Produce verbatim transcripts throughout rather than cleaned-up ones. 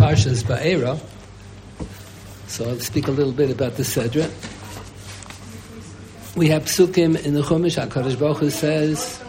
Parshas Va'era. So I'll speak a little bit about the Sedra. We have psukim in the Chumash. HaKadosh Baruch Hu says,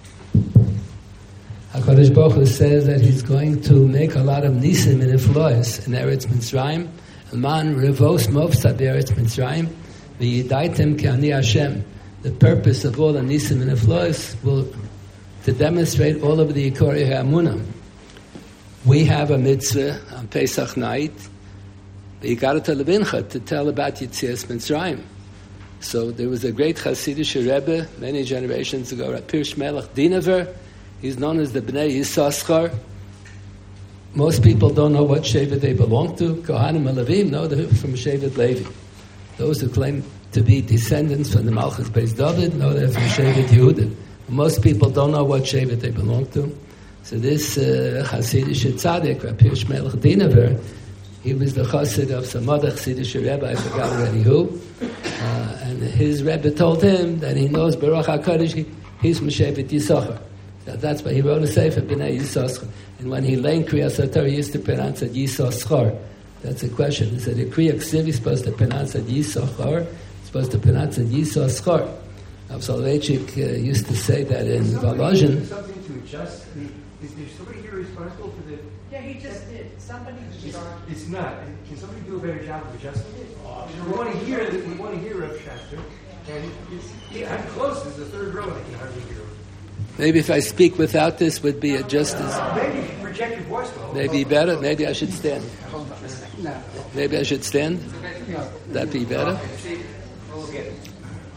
HaKadosh Baruch Hu says that He's going to make a lot of nisim and inflois in Eretz Mitzrayim. Man revos mofsa be'Eretz Mitzrayim v'yidaitem ke'ani Hashem. The purpose of all the nisim and inflois will to demonstrate all of the Yikorei HaEmunah. We have a mitzvah on Pesach night, V'yigarat Levincha, to tell about Yetzias Mitzrayim. So there was a great Hasidic Rebbe many generations ago, Pirsh Melech Dinaver. He's known as the Bnei Yissaschar. Most people don't know what Shevet they belong to. Kohanim and Levim know they're from Shevet Levi. Those who claim to be descendants from the Malchus Beis David know they're from Shevet Yehuda. Most people don't know what Shevet they belong to. So this uh, Hasidic Tzaddik, Pirsh Melech Dinaver, he was the chassid of some other Chassidish Rebbe, I forgot already who. Uh, and his Rebbe told him that he knows Baruch HaKadosh, he's from Shevet Yisachar. So that's why he wrote a sefer, B'nai Yisachar. And when he learned Kriyas HaTorah, he used to pronounce it Yisachar. That's a question. Is it a Kriya Ksiv, he's supposed to pronounce it Yisachar? He's supposed to pronounce it Yisachar. Rav Soloveitchik uh, used to say that in Volozhin. Is there something to adjust? Is there somebody here responsible for the... Yeah, he just did. Somebody just It's, started. it's not. Can somebody do a better job of adjusting it? We want to hear that. We want to hear Rav Schachter, and it's, yeah, I'm close. It's the third row, and I can hardly hear him. Maybe if I speak without this, would be just as... Maybe if you project your voice well. Maybe better. Maybe I should stand. Hold on a second. No. Maybe I should stand. No. That'd be better. We'll get it.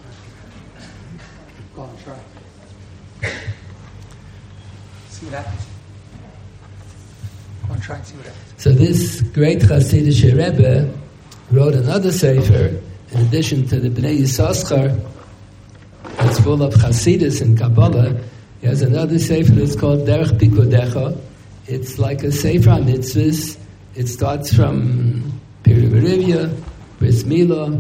Go on, try. See what happens. Go on, try and see what happens. So this great Hasidic Rebbe wrote another sefer, in addition to the Bnei Yissaschar, that's full of Hasidus and Kabbalah. He has another sefer that's called Derech Pikudecha. It's like a sefer on mitzvahs. It starts from Piri Berivia, Bris Milah,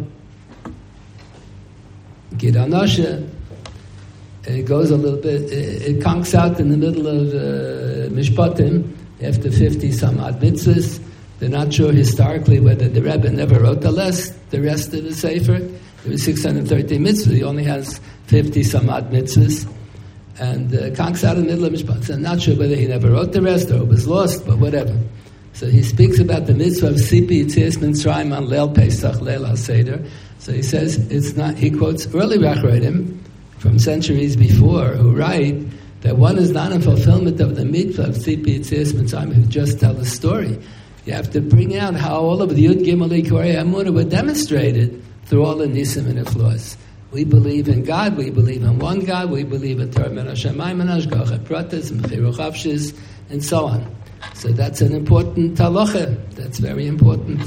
Gid Anosha. It goes a little bit, it, it conks out in the middle of uh, Mishpatim, after fifty some odd mitzvahs. They're not sure historically whether the Rebbe never wrote the rest, the rest of the Sefer. There was six hundred thirty mitzvahs. He only has fifty some odd mitzvahs. And uh, conks out in the middle of Mishpat. So I'm not sure whether he never wrote the rest or it was lost, but whatever. So he speaks about the mitzvah of Sipi Yitzias Mitzrayim on Leil Pesach, Leil HaSeder. So he says, it's not, he quotes early Rachrodim from centuries before who write that one is not in fulfillment of the mitzvah of Sipi Yitzias Mitzrayim who just tell the story. You have to bring out how all of the Yud Gimel Yikorei HaEmunah were demonstrated through all the nisim and influence. We believe in God, we believe in one God, we believe in Torah Min HaShamayim and Hashgacha Pratis and Bechirur Chavshis and so on. So that's an important halacha. That's very important.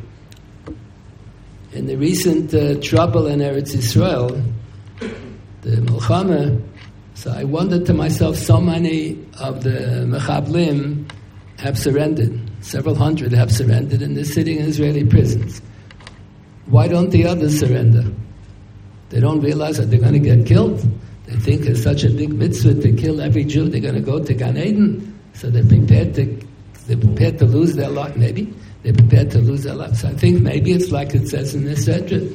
In the recent uh, trouble in Eretz Yisrael, the Milchama, so I wondered to myself, so many of the Mechablim have surrendered. Several hundred have surrendered and they're sitting in Israeli prisons. Why don't the others surrender? They don't realize that they're going to get killed. They think it's such a big mitzvah to kill every Jew. They're going to go to Gan Eden. So they're prepared to they're prepared to lose their life. Maybe they're prepared to lose their life. So I think maybe it's like it says in this Sedra.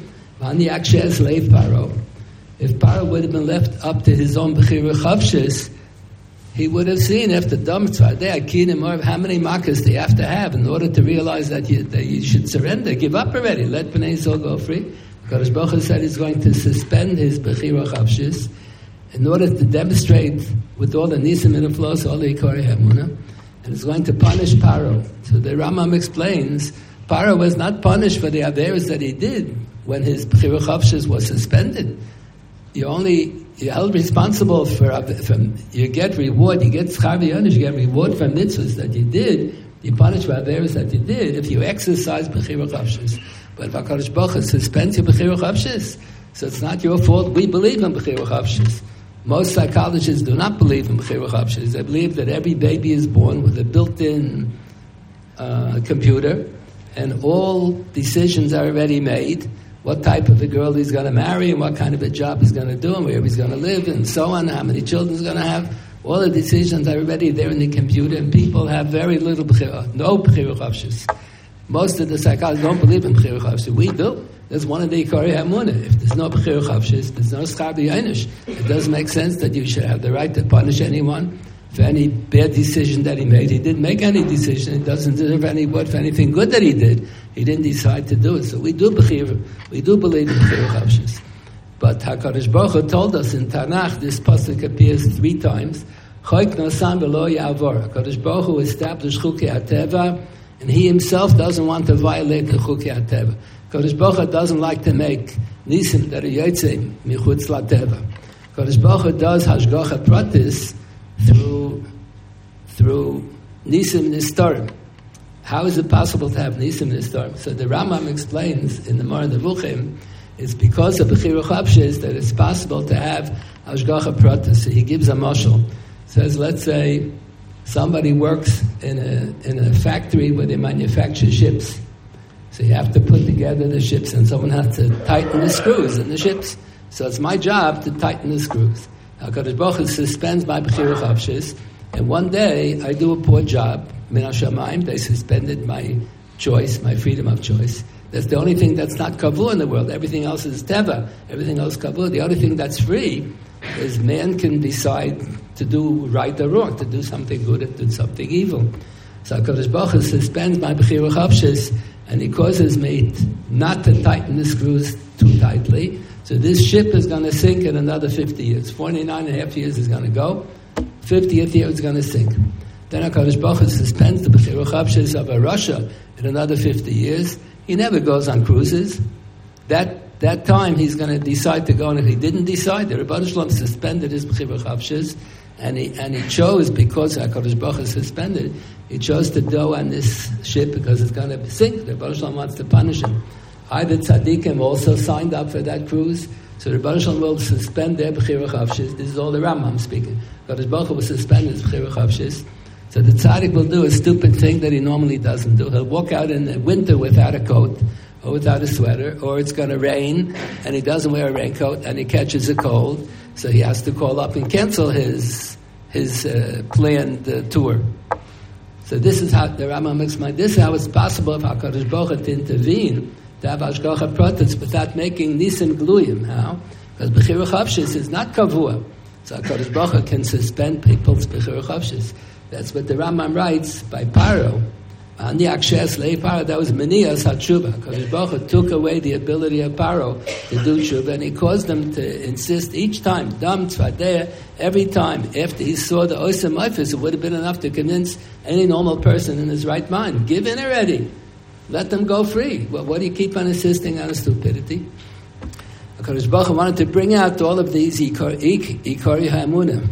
If Paro would have been left up to his own Bechirur Chavshis, he would have seen after Dam Tzvadeh, how many makas do you have to have in order to realize that you, that you should surrender, give up already, let Bnei Yisrael go free. Kadosh Baruch Hu said he's going to suspend his Bechirur Chavshis in order to demonstrate with all the nisim and inflows, all the Yikorei HaEmunah, and he's going to punish Paro. So the Rambam explains, Paro was not punished for the averos that he did when his Bechirur Chavshis was suspended. You only you're held responsible for, from you get reward, you get schar v'yonesh, you get reward from mitzvahs that you did. You punish for averos that you did if you exercise Bechirur Chavshis. But if HaKadosh Baruch Hu suspends your Bechirur Chavshis, so it's not your fault. We believe in Bechirur Chavshis. Most psychologists do not believe in Bechirur Chavshis. They believe that every baby is born with a built-in uh, computer, and all decisions are already made. What type of a girl he's going to marry, and what kind of a job he's going to do, and where he's going to live, and so on, how many children he's going to have. All the decisions are already there in the computer, and people have very little b'chira, no b'chira chavshis. Most of the psychologists don't believe in b'chira chavshis. We do. That's one of the Ikari Hamunah. If there's no b'chira chavshis, there's no schar b'yainish. It doesn't make sense that you should have the right to punish anyone for any bad decision that he made. He didn't make any decision. He doesn't deserve any word for anything good that he did. He didn't decide to do it. So we do b'chira. We do believe in b'chira chavshis. But HaKadosh Baruch Hu told us in Tanakh, this pasuk appears three times. Choik nosan v'lo ya'avor. HaKadosh Baruch Hu established chukei hateva, and He Himself doesn't want to violate the chukei hateva. HaKadosh Baruch Hu doesn't like to make nisim that are yotzei michutz lateva. HaKadosh Baruch Hu does hashgacha pratis through through nisim nistarim. How is it possible to have nisim nistarim? So the Rambam explains in the Moreh Nevuchim, it's because of b'chira chavshis that it's possible to have hashgacha pratis. So he gives a mashal. Says, let's say somebody works in a in a factory where they manufacture ships. So you have to put together the ships, and someone has to tighten the screws in the ships. So it's my job to tighten the screws. HaKadosh Baruch Hu suspends my b'chira chavshis, and one day I do a poor job. Min hashamayim, they suspended my choice, my freedom of choice. That's the only thing that's not kavua in the world. Everything else is teva. Everything else is kavua. The only thing that's free is man can decide to do right or wrong, to do something good or do something evil. So HaKadosh Baruch Hu suspends my b'chira chavshis, and He causes me not to tighten the screws too tightly. So this ship is going to sink in another fifty years. forty-nine and a half years is going to go. fiftieth year is going to sink. Then HaKadosh Baruch Hu suspends the b'chira chavshis of a Russia in another fifty years. He never goes on cruises. That that time he's going to decide to go, and if he didn't decide, the Rebbeinu Shalom suspended his b'chira chavshis, and he and he chose, because HaKadosh Baruch Hu suspended, he chose to go on this ship because it's going to sink. The Rebbeinu Shalom wants to punish him. Either tzaddikim also signed up for that cruise, so the Rebbeinu Shalom will suspend their b'chira chavshis. This is all the Rambam speaking. HaKadosh Baruch Hu will suspend his b'chira chavshis. So the tzaddik will do a stupid thing that he normally doesn't do. He'll walk out in the winter without a coat or without a sweater, or it's going to rain and he doesn't wear a raincoat and he catches a cold, so he has to call up and cancel his his uh, planned uh, tour. So this is how the Rambam explains. This is how it's possible for HaKadosh Baruch Hu to intervene, to have hashgacha pratis without making nisim gluyim. How? Because b'chira chavshis is not kavua, so HaKadosh Baruch Hu can suspend people's b'chira chavshis. That's what the Rambam writes by Paro. Ani akshes lei Paro, that was Meniyas HaTshuva. HaKadosh Baruch Hu took away the ability of Paro to do tshuva, and he caused them to insist each time, dam tzvadeya, every time after he saw the osem oifis, it would have been enough to convince any normal person in his right mind. Give in already. Let them go free. Well, what do you keep on insisting on stupidity? HaKadosh Baruch Hu wanted to bring out all of these Ikari Hamunah.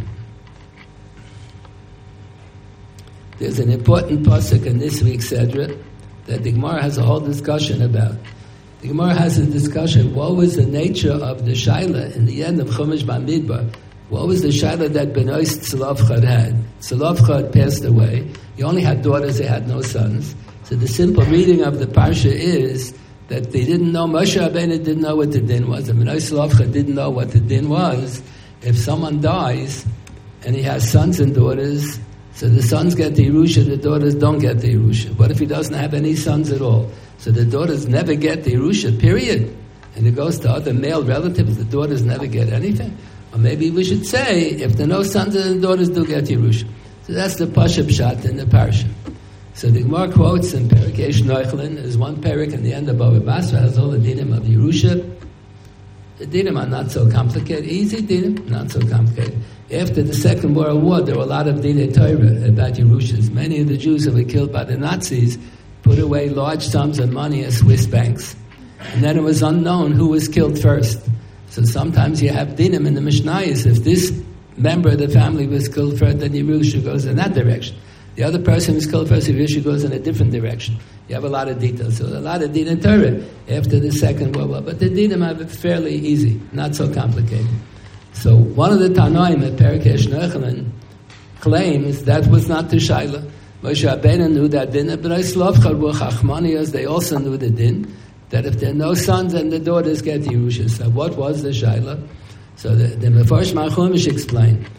There's an important pasuk in this week's Sedra that the Gemara has a whole discussion about. The Gemara has a discussion, what was the nature of the Shaila in the end of Chumash Bamidbar? What was the Shaila that Benois Tzlofchad had? Tzlofchad passed away. He only had daughters, they had no sons. So the simple reading of the Parsha is that they didn't know, Moshe Rabbeinu didn't know what the din was, and Benois Tzlofchad didn't know what the din was. If someone dies and he has sons and daughters, so the sons get the Yerusha, the daughters don't get the Yerusha. What if he doesn't have any sons at all? So the daughters never get the Yerusha, period. And it goes to other male relatives, the daughters never get anything. Or maybe we should say, if there are no sons and the daughters do get Yerusha. So that's the Pasha Pshat in the Parsha. So the Gemara quotes in Perek Yesh Noichlin, there's one Perek in the end of Bava Basra, has all the dinim of Yerusha. The dinim are not so complicated. Easy dinim, not so complicated. After the Second World War, there were a lot of Dinei Torah about Yerushas. Many of the Jews who were killed by the Nazis put away large sums of money in Swiss banks. And then it was unknown who was killed first. So sometimes you have dinim in the Mishnayos. If this member of the family was killed first, then Yerusha goes in that direction. The other person was killed first, Yerusha goes in a different direction. You have a lot of details. So a lot of Dinei Torah after the Second World War. But the dinim are fairly easy, not so complicated. So one of the Tanoim at Perek Yesh Noichlin claims that was not the Shaila. Moshe Rabbeinu knew that din, but Tzlofchad were Chachmaniyos, they also knew the din, that if there are no sons and the daughters get Yerusha. So what was the Shaila? So the, the Mefarsh Mar Chumash explained,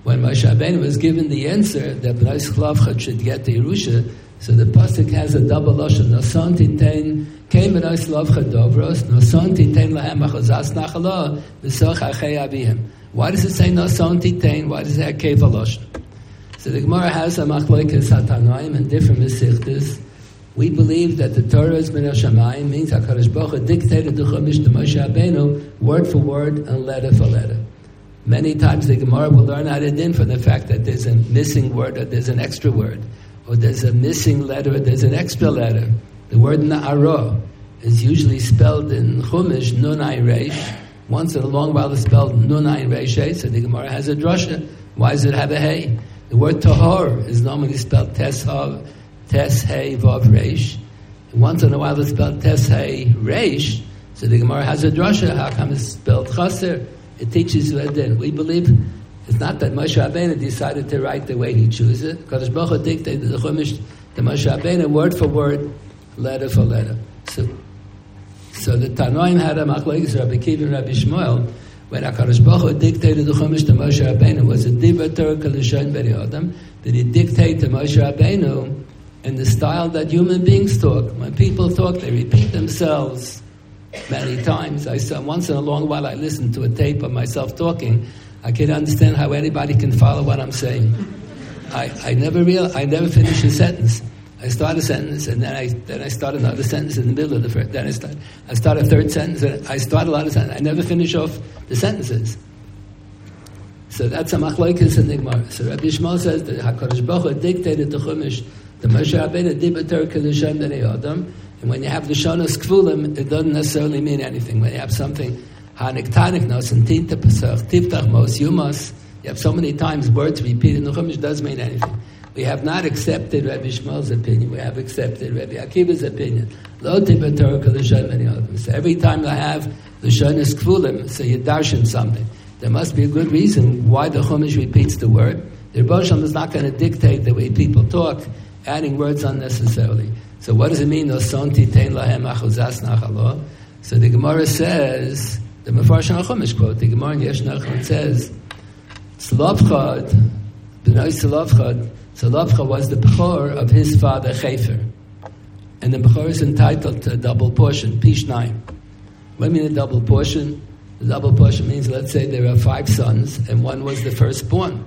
when Moshe Rabbeinu was given the answer that Bnei Tzlafchad should get the Yerusha, so the pasuk has a double lashon. Noson titein came Bnei Tzlafchad dovros. Noson titein lahem achazas nachala v'soch achei avihim. Why does it say noson titein? Why does it have keva lashon? So the Gemara has a machlokes hatanoim and different mesichtas. We believe that the Torah is min hashamayim, means HaKadosh Baruch Hu dictated the Chumash to Moshe Rabbeinu word for word and letter for letter. Many times the Gemara will learn out of din from the fact that there's a missing word or there's an extra word, or there's a missing letter or there's an extra letter. The word na'ara is usually spelled in Chumash nun ayin reish. Once in a long while it's spelled nun ayin reish, so the Gemara has a drasha. Why does it have a hey? The word tahor is normally spelled tes hav, tes hey vav reish. Once in a while it's spelled tes hey reish, so the Gemara has a drasha. How come it's spelled chaser? It teaches you a din. We believe it's not that Moshe Rabbeinu decided to write the way he chooses. Kadosh Baruch Hu dictated the Chumash to Moshe Rabbeinu word for word, letter for letter. So, so the Tanoim had a machlokes Rabbi Kiva and Rabbi Shmuel when Kadosh Baruch Hu dictated the Chumash to Moshe Rabbeinu. Was it divrei Torah k'lashon bnei adam? Did he dictate to Moshe Rabbeinu in the style that human beings talk? When people talk, they repeat themselves many times. I saw once in a long while I listened to a tape of myself talking. I can't understand how anybody can follow what I'm saying. I, I never real I never finish a sentence. I start a sentence and then I then I start another sentence in the middle of the first. Then I start I start a third sentence and I start a lot of sentences. I never finish off the sentences. So that's a machlokes in the Gemara. So Rabbi Shmuel says that HaKadosh Baruch Hu dictated the Chumash to Moshe Rabbeinu divrei Torah k'lashon bnei adam. And when you have the shonos kvulim, it doesn't necessarily mean anything. When you have something haniktaniknos and tinta pesach, tiftach mos, yumos, you have so many times words repeated in the Chumash doesn't mean anything. We have not accepted Rabbi Shmuel's opinion. We have accepted Rabbi Akiva's opinion. Lo divrei Torah k'lashon bnei adam. So every time I have the shonos kvulim, so you darshan something. There must be a good reason why the Chumash repeats the word. The Rebbe Shalom is not going to dictate the way people talk, adding words unnecessarily. So what does it mean? So the Gemara says, the Mefarshim HaChumash quote, the Gemara in Yesh Nachman says, Tzlafchad, B'nai Tzlafchad, Tzlafchad was the Bechor of his father Chefer. And the Bechor is entitled to a double portion, Pishnayim. What do you mean a double portion? The double portion means, let's say there are five sons, and one was the firstborn.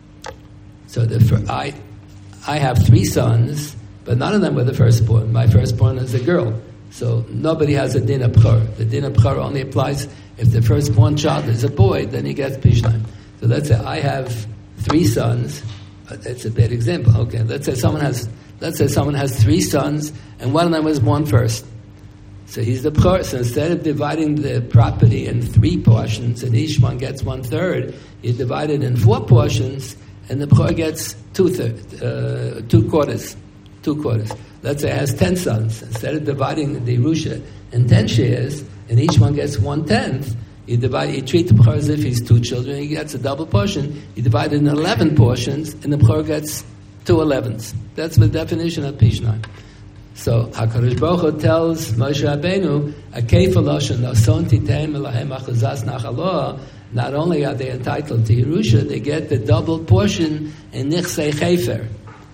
So the fir- I, I have three sons, but none of them were the firstborn. My firstborn is a girl. So nobody has a din of b'chor. The din of b'chor only applies if the firstborn child is a boy, then he gets pishnayim. So let's say I have three sons. That's a bad example. Okay, let's say someone has let's say someone has three sons, and one of them was born first. So he's the b'chor. So instead of dividing the property in three portions, and each one gets one third, you divide it in four portions, and the b'chor gets two thirds, uh, two quarters. Two quarters. Let's say it has ten sons. Instead of dividing the Yerusha in ten shares, and each one gets one tenth, you divide. You treat the Bechor as if he's two children. He gets a double portion. You divide it in eleven portions, and the Bechor gets two elevenths. That's the definition of Pishnayim. So HaKadosh Baruch Hu tells Moshe Rabbeinu, "Akei faloshen nason titeim elahem achazas nachaloah." Not only are they entitled to Yerusha, they get the double portion in Nichsei Chefer.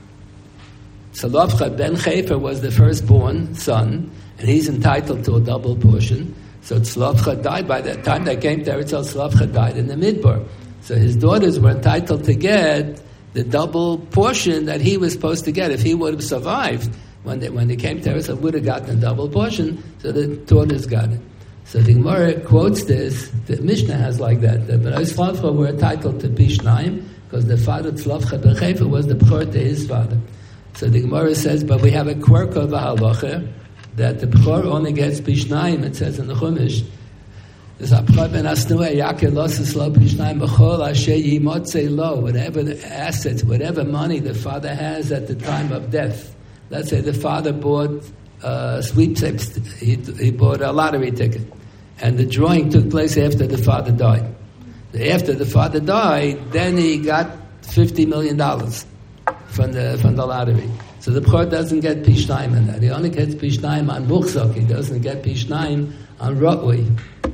Tzlafchad ben Chefer was the firstborn son, and he's entitled to a double portion. So Tzlafchad died. By that time they came to Eretz, Tzlafchad died in the Midbar. So his daughters were entitled to get the double portion that he was supposed to get. If he would have survived, when they, when they came to Eretz, would have gotten a double portion, so the daughters got it. So the Gemara quotes this, the Mishnah has like that, that Bnei Tzlafchad were entitled to Pishnayim, because the father Tzlafchad ben Chefer was the b'chor to his father. So the Gemara says, but we have a quirk of a halacha that the b'chor only gets pishnayim. It says in the Chumash, "There's a b'chor ben asnuah yakir losis lo pishnayim b'chol asher yimotzei lo." Whatever the assets, whatever money the father has at the time of death. Let's say the father bought a sweepstakes. He, he bought a lottery ticket, and the drawing took place after the father died. After the father died, then he got fifty million dollars. From the from the lottery. So the b'chor doesn't get pishnayim on that. He only gets pishnayim on muchzak. He doesn't get pishnayim on rotway.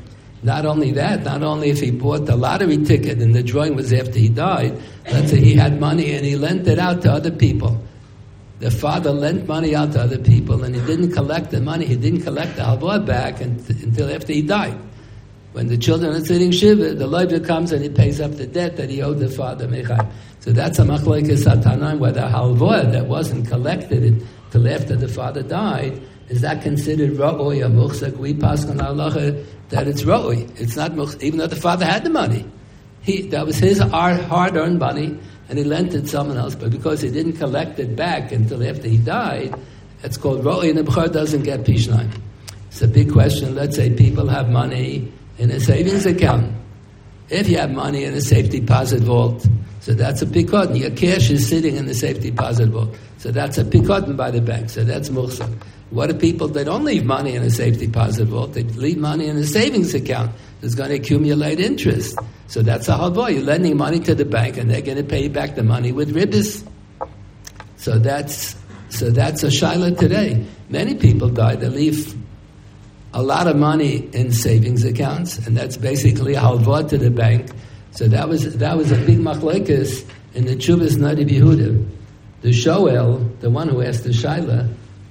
Not only that, not only if he bought the lottery ticket and the drawing was after he died, let's say he had money and he lent it out to other people. The father lent money out to other people and he didn't collect the money, he didn't collect the halvah back until after he died. When the children are sitting shiva, the loiva comes and he pays up the debt that he owed the father. So that's a machlokes hatanaim, where the halvah that wasn't collected until after the father died, is that considered ra'oi or muchzak? We pass on halacha that it's ra'oi. It's not muchzak, even though the father had the money. He, that was his hard-earned money, and he lent it to someone else. But because he didn't collect it back until after he died, it's called ra'oi, and the b'chor doesn't get pishnayim. It's a big question. Let's say people have money in a savings account. If you have money in a safe deposit vault, so that's a pikot. Your cash is sitting in the safe deposit vault. So that's a pikot by the bank. So that's muhsa. What are people that don't leave money in a safe deposit vault? They leave money in a savings account that's going to accumulate interest. So that's a halvah. You're lending money to the bank, and they're going to pay you back the money with ribbis. So that's so that's a shaila today. Many people die. They leave a lot of money in savings accounts, and that's basically a halvah to the bank. So that was that was a big machlokes in the Chuvas Nadi Yehuda. The Shoel, the one who asked the shaila,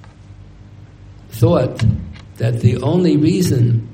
thought that the only reason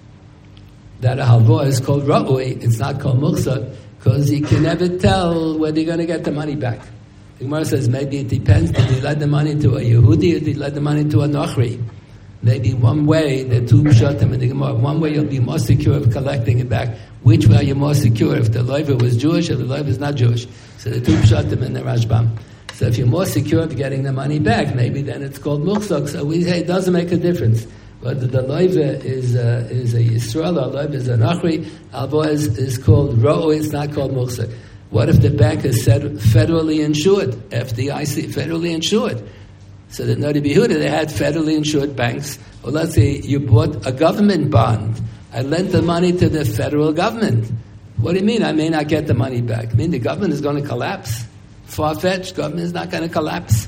that a halvah is called ra'oi, it's not called muchzak, because you can never tell whether you're going to get the money back. The Gemara says maybe it depends. Did you lend the money to a Yehudi or did you lend the money to a Nochri? Maybe one way, the two pshatim in the Gemara, one way you'll be more secure of collecting it back. Which way are you more secure? If the loiva was Jewish or the loiva is not Jewish? So the two pshatim in the Rashbam. So if you're more secure of getting the money back, maybe then it's called muchzak. So we say it doesn't make a difference. Whether the loiva is a, is a Yisrael or loiva is a Nachri, halvah is, is called ro'o, it's not called muchzak. What if the bank is federally insured, F D I C, federally insured? So the Nadi Yehuda, they had federally insured banks. Well, let's say you bought a government bond. I lent the money to the federal government. What do you mean I may not get the money back? I mean the government is going to collapse. Far-fetched, government is not going to collapse.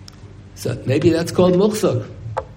So maybe that's called muchzak.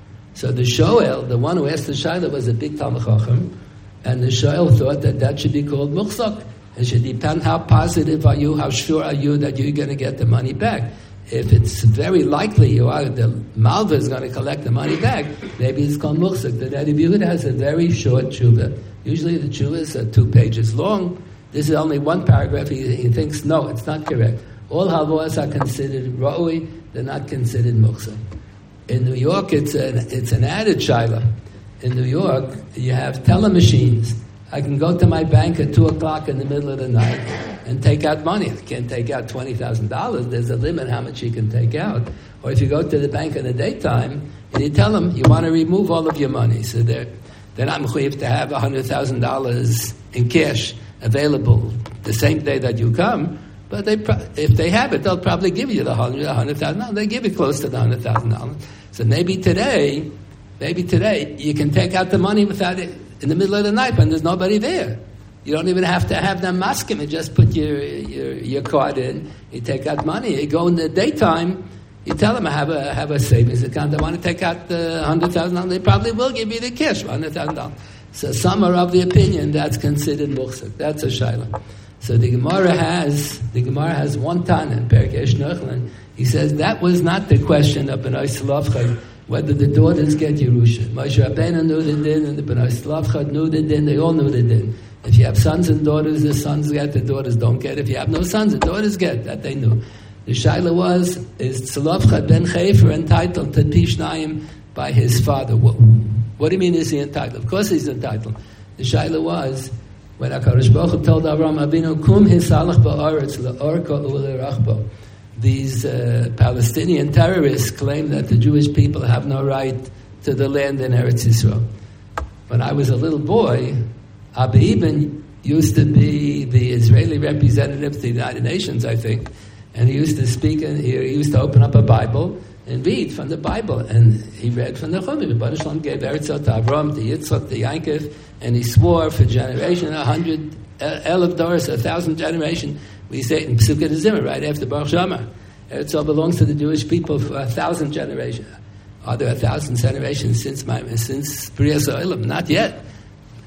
So the Shoel, the one who asked the Shaila, was a big Talmid Chacham, and the Shoel thought that that should be called muchzak. It should depend how positive are you, how sure are you that you're going to get the money back. If it's very likely you are, the Malva is going to collect the money back, maybe it's called muchzak. The Nadi Yehuda has a very short tshuva. Usually the tshuvas are two pages long. This is only one paragraph. He, he thinks, no, it's not correct. All halvahs are considered ra'oi, they're not considered muchzak. In New York, it's an, it's an added shaila. In New York, you have teller machines. I can go to my bank at two o'clock in the middle of the night and take out money. I can't take out twenty thousand dollars. There's a limit how much you can take out. Or if you go to the bank in the daytime and you tell them you want to remove all of your money, so they're, they're not mechuyev to have one hundred thousand dollars in cash available the same day that you come, but they pro- if they have it, they'll probably give you the one hundred thousand dollars. They give it close to the one hundred thousand dollars. So maybe today, maybe today, you can take out the money without it in the middle of the night when there's nobody there. You don't even have to have them masking and just put your, your your card in. You take out money. You go in the daytime. You tell them I have a have a savings account. I want to take out the hundred thousand dollars. They probably will give you the cash, hundred thousand dollars. So some are of the opinion that's considered muchzak. That's a shaila. So the Gemara has the Gemara has one tan in Perkesh Nochlin. He says that was not the question of Bnei Slavcha, whether the daughters get Yerusha. Moshe Rabbeinu knew the din, and the Bnei Slavcha knew the din. They all knew the din. If you have sons and daughters, the sons get, the daughters don't get. If you have no sons, the daughters get. That they knew. The shaila was, is Tzlavcha ben Chefer entitled to Pishnayim by his father? What, what do you mean is he entitled? Of course he's entitled. The shaila was, when HaKadosh Baruch Hu told Avraham Avinu, Kum hisalach ba'aretz le'orka u'le'rachba. These uh, Palestinian terrorists claim that the Jewish people have no right to the land in Eretz Yisrael. When I was a little boy, Abba Eben used to be the Israeli representative to the United Nations, I think, and he used to speak, and he used to open up a Bible and read from the Bible, and he read from the Chumash. Rebbeinu Shalom gave Eretz to Avram, to Yitzchak, to Yankov, and he swore for generation, a hundred, elef doris, a thousand generation. We say it in Pesukei Zimmer, right after Baruch She'amar. Eretz belongs to the Jewish people for a thousand generations. Are there a thousand generations since my since B'rias Ha'olam? Not yet.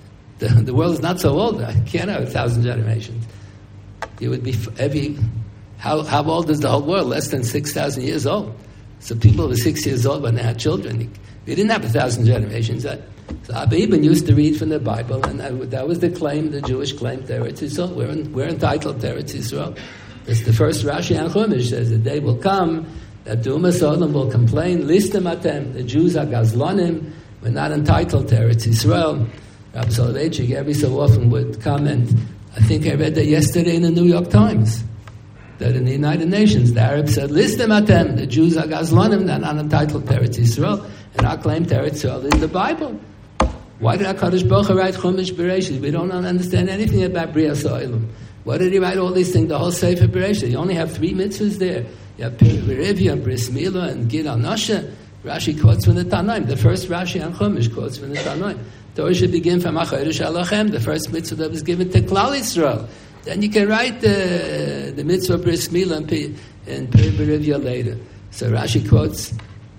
The, the world is not so old. I can't have a thousand generations. You would be every. How how old is the whole world? Less than six thousand years old. So people were six years old when they had children. They didn't have a thousand generations. So Abba Eben used to read from the Bible, and that, that was the claim, the Jewish claim to Eretz Yisrael. We're, in, we're entitled to Eretz Yisrael. It's the first Rashi and Chumash says the day will come that the Umas Odom will complain, Listem atem, the Jews are Gazlonim, we're not entitled to Eretz Yisrael. Rabbi Soloveitchik every so often would comment, I think I read that yesterday in the New York Times, that in the United Nations, the Arabs said, Listem atem, the Jews are Gazlonim, they're not entitled to Eretz Yisrael, and our claim to Eretz Yisrael is the Bible. Why did HaKadosh Baruch Hu write Chumash Bereshit? We don't understand anything about Brias Ha'olam. Why did he write all these things, the whole Sefer Bereshit? You only have three mitzvahs there. You have Berivia, Bris Milah, and Gid al-Noshe. Rashi quotes from the Tanaim. The first Rashi and Chumash quotes from the Tanaim. Torah should begin from HaChodesh Alochem, the first mitzvah that was given to Klal Yisrael. Then you can write the, the mitzvah Bris Milah and, P, and Berivia later. So Rashi quotes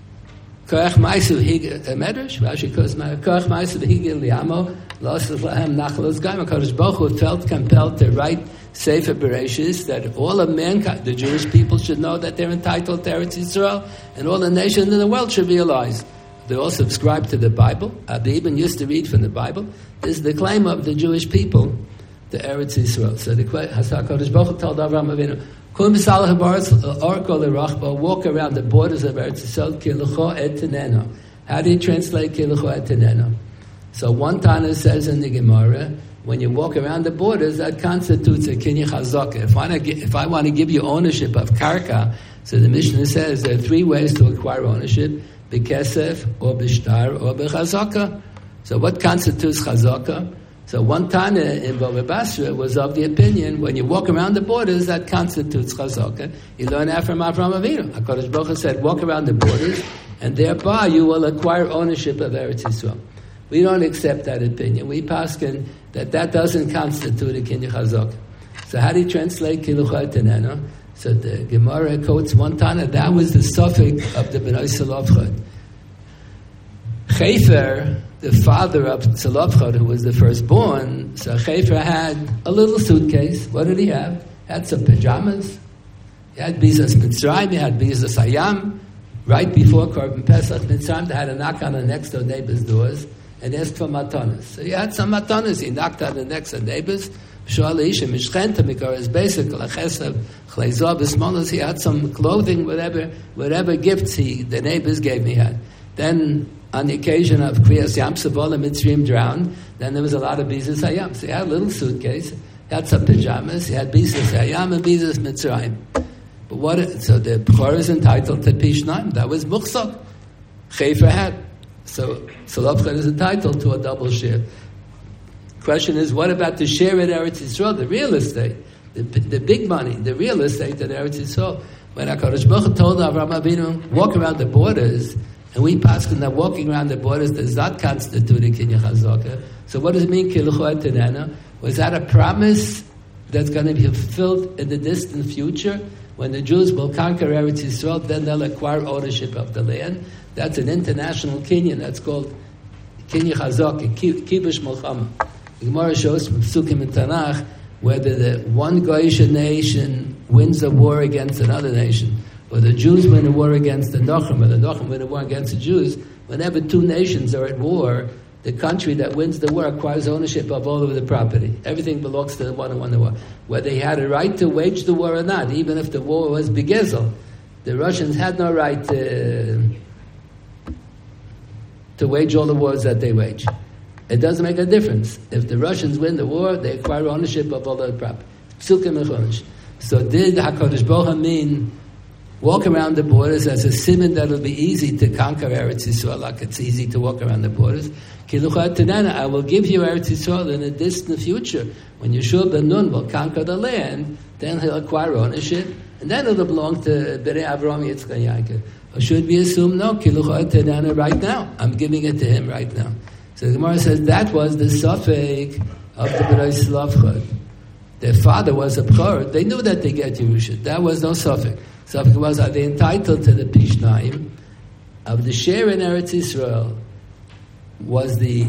Koach Ma'asav Higel Medrash. Rashi quotes Koach Ma'asav Higel Liamo Losel Lahem Nachlos Gaim. HaKadosh Baruch Hu felt compelled to write Sefer Bereshis, that all of mankind, the Jewish people, should know that they're entitled to Eretz Yisrael, and all the nations in the world should realize. They all subscribe to the Bible. Abba Eben used to read from the Bible. This is the claim of the Jewish people to Eretz Yisrael. So the HaKadosh Baruch Hu told Avraham Avinu, Kum b'salach ha'baretz orko l'rachba, walk around the borders of Eretz Yisrael, kilucho et teneno. How do you translate kilucho et teneno? So one Tana says in the Gemara, when you walk around the borders, that constitutes a kinyan chazaka. If I, if I want to give you ownership of karka, so the Mishnah says there are three ways to acquire ownership: b'kesef, or b'shtar, or b'chazaka. So what constitutes chazaka? So one Tana in Bava Basra was of the opinion, when you walk around the borders, that constitutes chazaka. You learn that from Avraham Avinu. HaKadosh Baruch Hu said, walk around the borders, and thereby you will acquire ownership of Eretz Yisrael. We don't accept that opinion. We paskin that that doesn't constitute a kinyan chazaka. So how do you translate kilucha tenena? So the Gemara quotes one Tana, that was the suffix of the Bnei Tzlopchad. Chefer, the father of Tzlopchad, who was the firstborn, so Chefer had a little suitcase. What did he have? He had some pajamas. He had Bizas Mitzrayim. He had Bizas Hayam. Right before Korban Pesach Mitzrayim, they had a knock on the next door neighbor's doors and asked for matanas. So he had some matanas. He knocked on the next door neighbors. He had some clothing, whatever, whatever gifts he the neighbors gave me had. Then, on the occasion of Kriyas Yam Savola Mitzrayim drowned, then there was a lot of Bizas Hayam. So he had a little suitcase. He had some pajamas. He had Bizas Hayam and Bizas Mitzrayim. But what? So the Bechor is entitled to Pishnaim. That was Muchsak. Chefer had. So Tzlopchad is entitled to a double share. Question is, what about the share at Eretz Yisrael, the real estate, the, the big money, the real estate at Eretz Yisrael? When HaKadosh Baruch Hu told Avraham Avinu, walk around the borders, and we paskin that walking around the borders does not constitute a kinyan chazaka. So what does it mean, kilucho tenena? Was that a promise that's going to be fulfilled in the distant future? When the Jews will conquer Eretz Yisrael, then they'll acquire ownership of the land. That's an international kinyan. That's called kinyan chazaka, kibush milchama. The Gemara shows from Psukim in Tanakh whether the one Goyish nation wins a war against another nation, or the Jews win a war against the Nochim, or the Nochim win a war against the Jews. Whenever two nations are at war, the country that wins the war acquires ownership of all of the property. Everything belongs to the one who won the war. Whether he had a right to wage the war or not, even if the war was begezel, the Russians had no right to, to wage all the wars that they wage. It doesn't make a difference. If the Russians win the war, they acquire ownership of all the property. So did HaKadosh Baruch Hu mean walk around the borders as a simon that it'll be easy to conquer Eretz Yisrael, like it's easy to walk around the borders? I will give you Eretz Yisrael in a distant future. When Yeshua ben Nun will conquer the land, then he'll acquire ownership, and then it'll belong to Berei Avram, Yitzchak, Yaakov. Or should we assume, no, Kilucha Tenana right now. I'm giving it to him right now. So the Gemara says that was the suffix of the Bnei Tzlopchad. Their father was a Bechor. They knew that they get Yerusha. That was no suffix. Suffix was, are they entitled to the Pishnaim of the share in Eretz Yisrael? Was the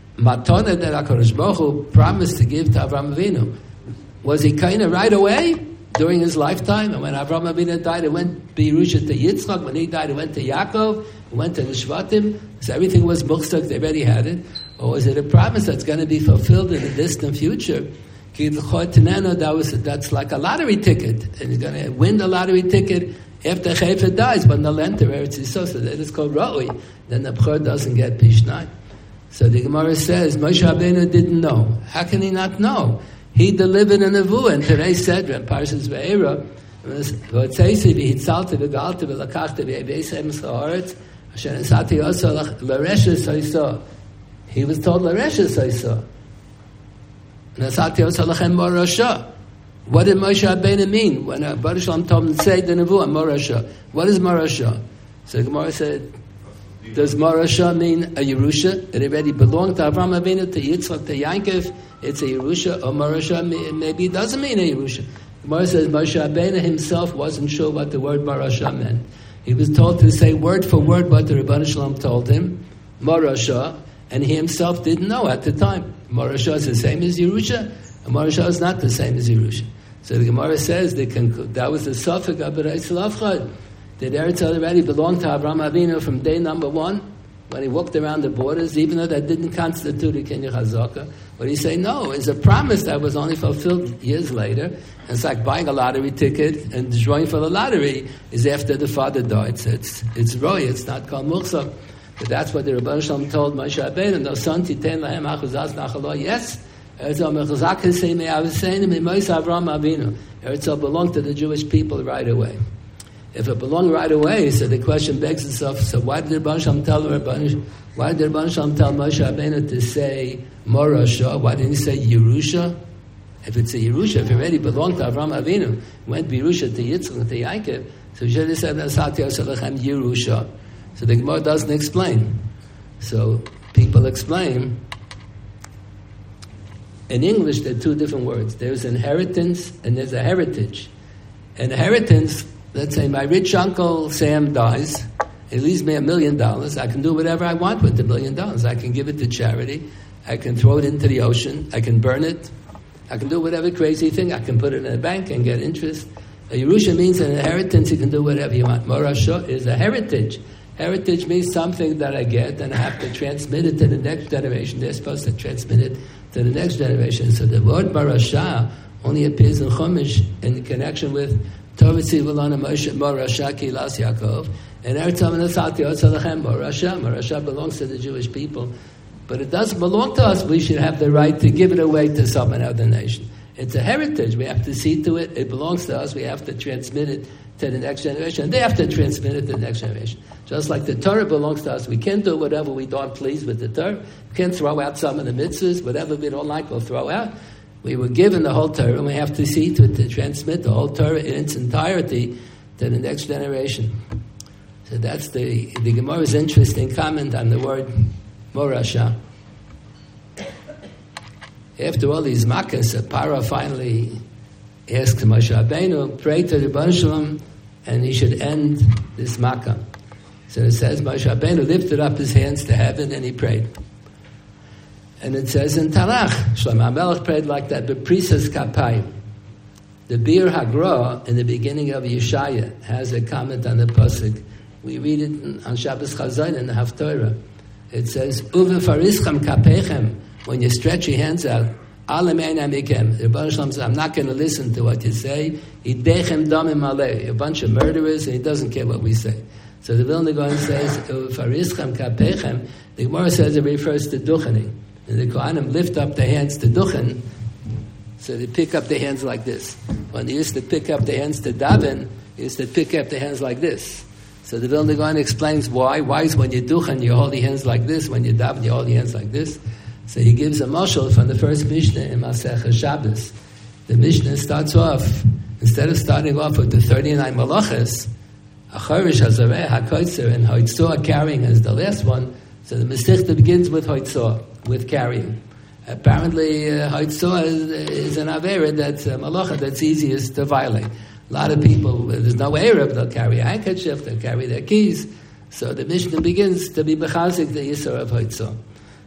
matana that HaKadosh Baruch Hu promised to give to Avraham Avinu, was he kind of right away during his lifetime? And when Avraham Avinu died, it went Birusha to Yitzchak. When he died, it went to Yaakov. It went to the Shvatim. So everything was muchzak, they already had it. Or was it a promise that's going to be fulfilled in the distant future? That was, that's like a lottery ticket. And you're going to win the lottery ticket after Chayfa dies, but no enter Eretz Yisrael. So that is called Ra'ui. Then the Bchor doesn't get Pishnai. So the Gemara says, Moshe Rabbeinu didn't know. How can he not know? He delivered a nevuah, and today said, in Parshas Ve'era, V'otzeisi v'hitzalti v'galti v'lakachti v'eveisem s'ha'aretz, asher nesati oso l'resha soiso. He was told l'resha soiso. Nesati oso lachem morasha. What did Moshe Rabbeinu mean when uh, Baruch Shalom told him to say the nevuah, morasha? What is morasha? So the Gemara said, does morasha mean a Yerusha? It already belonged to Avraham Avinu, to Yitzchak, to Yankov. It's a Yerusha. Or morasha maybe it doesn't mean a Yerusha. The Gemara says Moshe Rabbeinu himself wasn't sure what the word morasha meant. He was told to say word for word what the Rebbeinu Shalom told him, morasha, and he himself didn't know at the time. Morasha is the same as Yerusha, and morasha is not the same as Yerusha. So the Gemara says that that was the suffix of Bereitz Lafchad. Did Eretz already belong to Avraham Avinu from day number one, when he walked around the borders, even though that didn't constitute a Kenya Chazaka? But he say, no, it's a promise that was only fulfilled years later. And it's like buying a lottery ticket, and drawing for the lottery is after the father died. So it's, it's roy, it's not called muchzak. But that's what the Rebbeinu Shalom told Moshe Rabbeinu, no son titen lahem achuzas nachalo. Yes, Eretz belonged to the Jewish people right away. If it belonged right away, so the question begs itself, so why did the Rebbeinu Shalom tell why did the Rebbeinu Shalom tell Moshe Rabbeinu to say Morasha? Why didn't he say Yerusha? If it's a Yerusha, if it already belonged to Avraham Avinu, went Yerusha to Yitzchak, to Yaakov, so he should have said Nasati Yoselechem Yerusha. So the Gemara doesn't explain. So people explain. In English, there are two different words. There's inheritance and there's a heritage. Inheritance, let's say my rich uncle Sam dies, he leaves me a million dollars. I can do whatever I want with the million dollars. I can give it to charity. I can throw it into the ocean. I can burn it. I can do whatever crazy thing. I can put it in a bank and get interest. A Yerusha means an inheritance. You can do whatever you want. Morasha is a heritage. Heritage means something that I get and I have to transmit it to the next generation. They're supposed to transmit it to the next generation. So the word Morasha only appears in Chumash in connection with Tovitzi V'lana Moshe Morasha Kilas Yaakov. And Eretz Amenasati Otzalachem Morasha. Morasha belongs to the Jewish people. But it doesn't belong to us. We should have the right to give it away to some other nation. It's a heritage. We have to see to it. It belongs to us. We have to transmit it to the next generation. And they have to transmit it to the next generation. Just like the Torah belongs to us. We can't do whatever we don't please with the Torah. We can't throw out some of the mitzvahs. Whatever we don't like, we'll throw out. We were given the whole Torah, and we have to see to it to transmit the whole Torah in its entirety to the next generation. So that's the, the Gemara's interesting comment on the word Morasha. After all these makkahs, Parah finally asks Moshe Rabbeinu, pray to the Rebbeinu Shalom, and he should end this makkah. So it says, Moshe Rabbeinu lifted up his hands to heaven and he prayed. And it says in Tanakh, Shlomo HaMelech prayed like that, B'prisas kapayim. The Bir Hagra, in the beginning of Yeshaya, has a comment on the pasuk. We read it on Shabbos Chazon in the Haftorah. It says, Uve farischam kapechem, when you stretch your hands out, Alemeina mikem. The Rebbeinu Shalom says, I'm not going to listen to what you say. Idechem damim alei. A bunch of murderers, and he doesn't care what we say. So the Vilna Gaon says, Farischam kapechem. The Gemara says it refers to duchening. And the Kohanim lift up their hands to duchen, so they pick up their hands like this. When they used to pick up their hands to daven, they used to pick up their hands like this. So the Vilna Gaon explains why. Why is when you duchen, you hold your hands like this. When you daven, you hold your hands like this. So he gives a mashal from the first Mishnah in Masechah Shabbos. The Mishnah starts off, instead of starting off with the thirty-nine malachas, Acharish, Hazareh, HaKoitzer, and Hoitzor carrying as the last one, so the Masechta begins with Hoitzor, with carrying. Apparently, uh, Hoitzor is, is an Avera that's a malacha that's easiest to violate. A lot of people, there's no Arab, they'll carry a handkerchief, they'll carry their keys. So the Mishnah begins to be Bechazik, the Yisur of Hoitzor.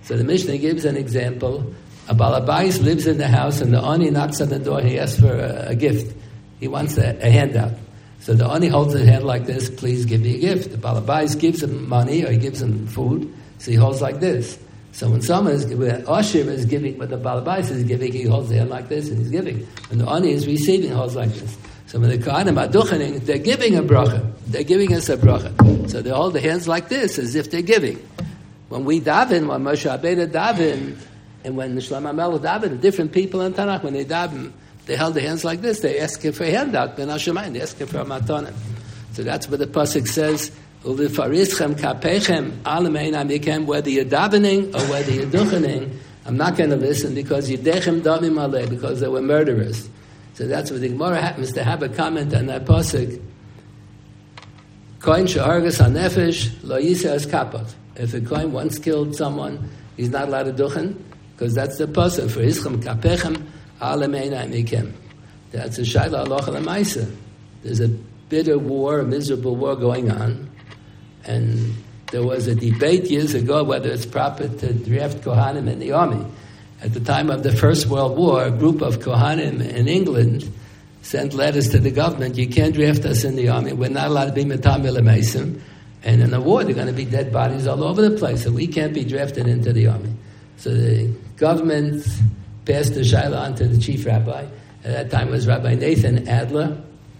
So the Mishnah gives an example. A balabais lives in the house, and the ani knocks on the door. He asks for a, a gift. He wants a, a handout. So the ani holds his hand like this. Please give me a gift. The balabais gives him money, or he gives him food. So he holds like this. So when someone is giving, Ashir is giving, but the balabais is giving, he holds the hand like this, and he's giving. When the ani is receiving, he holds like this. So when the kohanim are duchening, they're giving a bracha. They're giving us a bracha. So they hold the hands like this, as if they're giving. When we daven, when Moshe Rabbeinu daven, and when Shlomo HaMelech daven, different people in Tanakh, when they daven, they held their hands like this. They ask for a handout, ben Hashemayim. They ask for a matanim. So that's what the pasuk says. Uvifarizchem kapechem alamein amikem. Whether you're davening or whether you're duchening, I'm not going to listen because yidechem damim aleh, because they were murderers. So that's what the Gemara happens to have a comment on that pasuk. Kohen she'argas hanefesh lo yiseh as kapat. If a kohen once killed someone, he's not allowed to duchen, because that's the pasuk for ischem kapechem alameina mikem. That's a shayla halacha l'maisa. There's a bitter war, a miserable war going on, and there was a debate years ago whether it's proper to draft kohanim in the army. At the time of the First World War, a group of kohanim in England sent letters to the government, you can't draft us in the army, we're not allowed to be metamil l'maisim, and in the war there are going to be dead bodies all over the place, so we can't be drafted into the army. So the government passed the shayla on to the chief rabbi. At that time it was Rabbi Nathan Adler.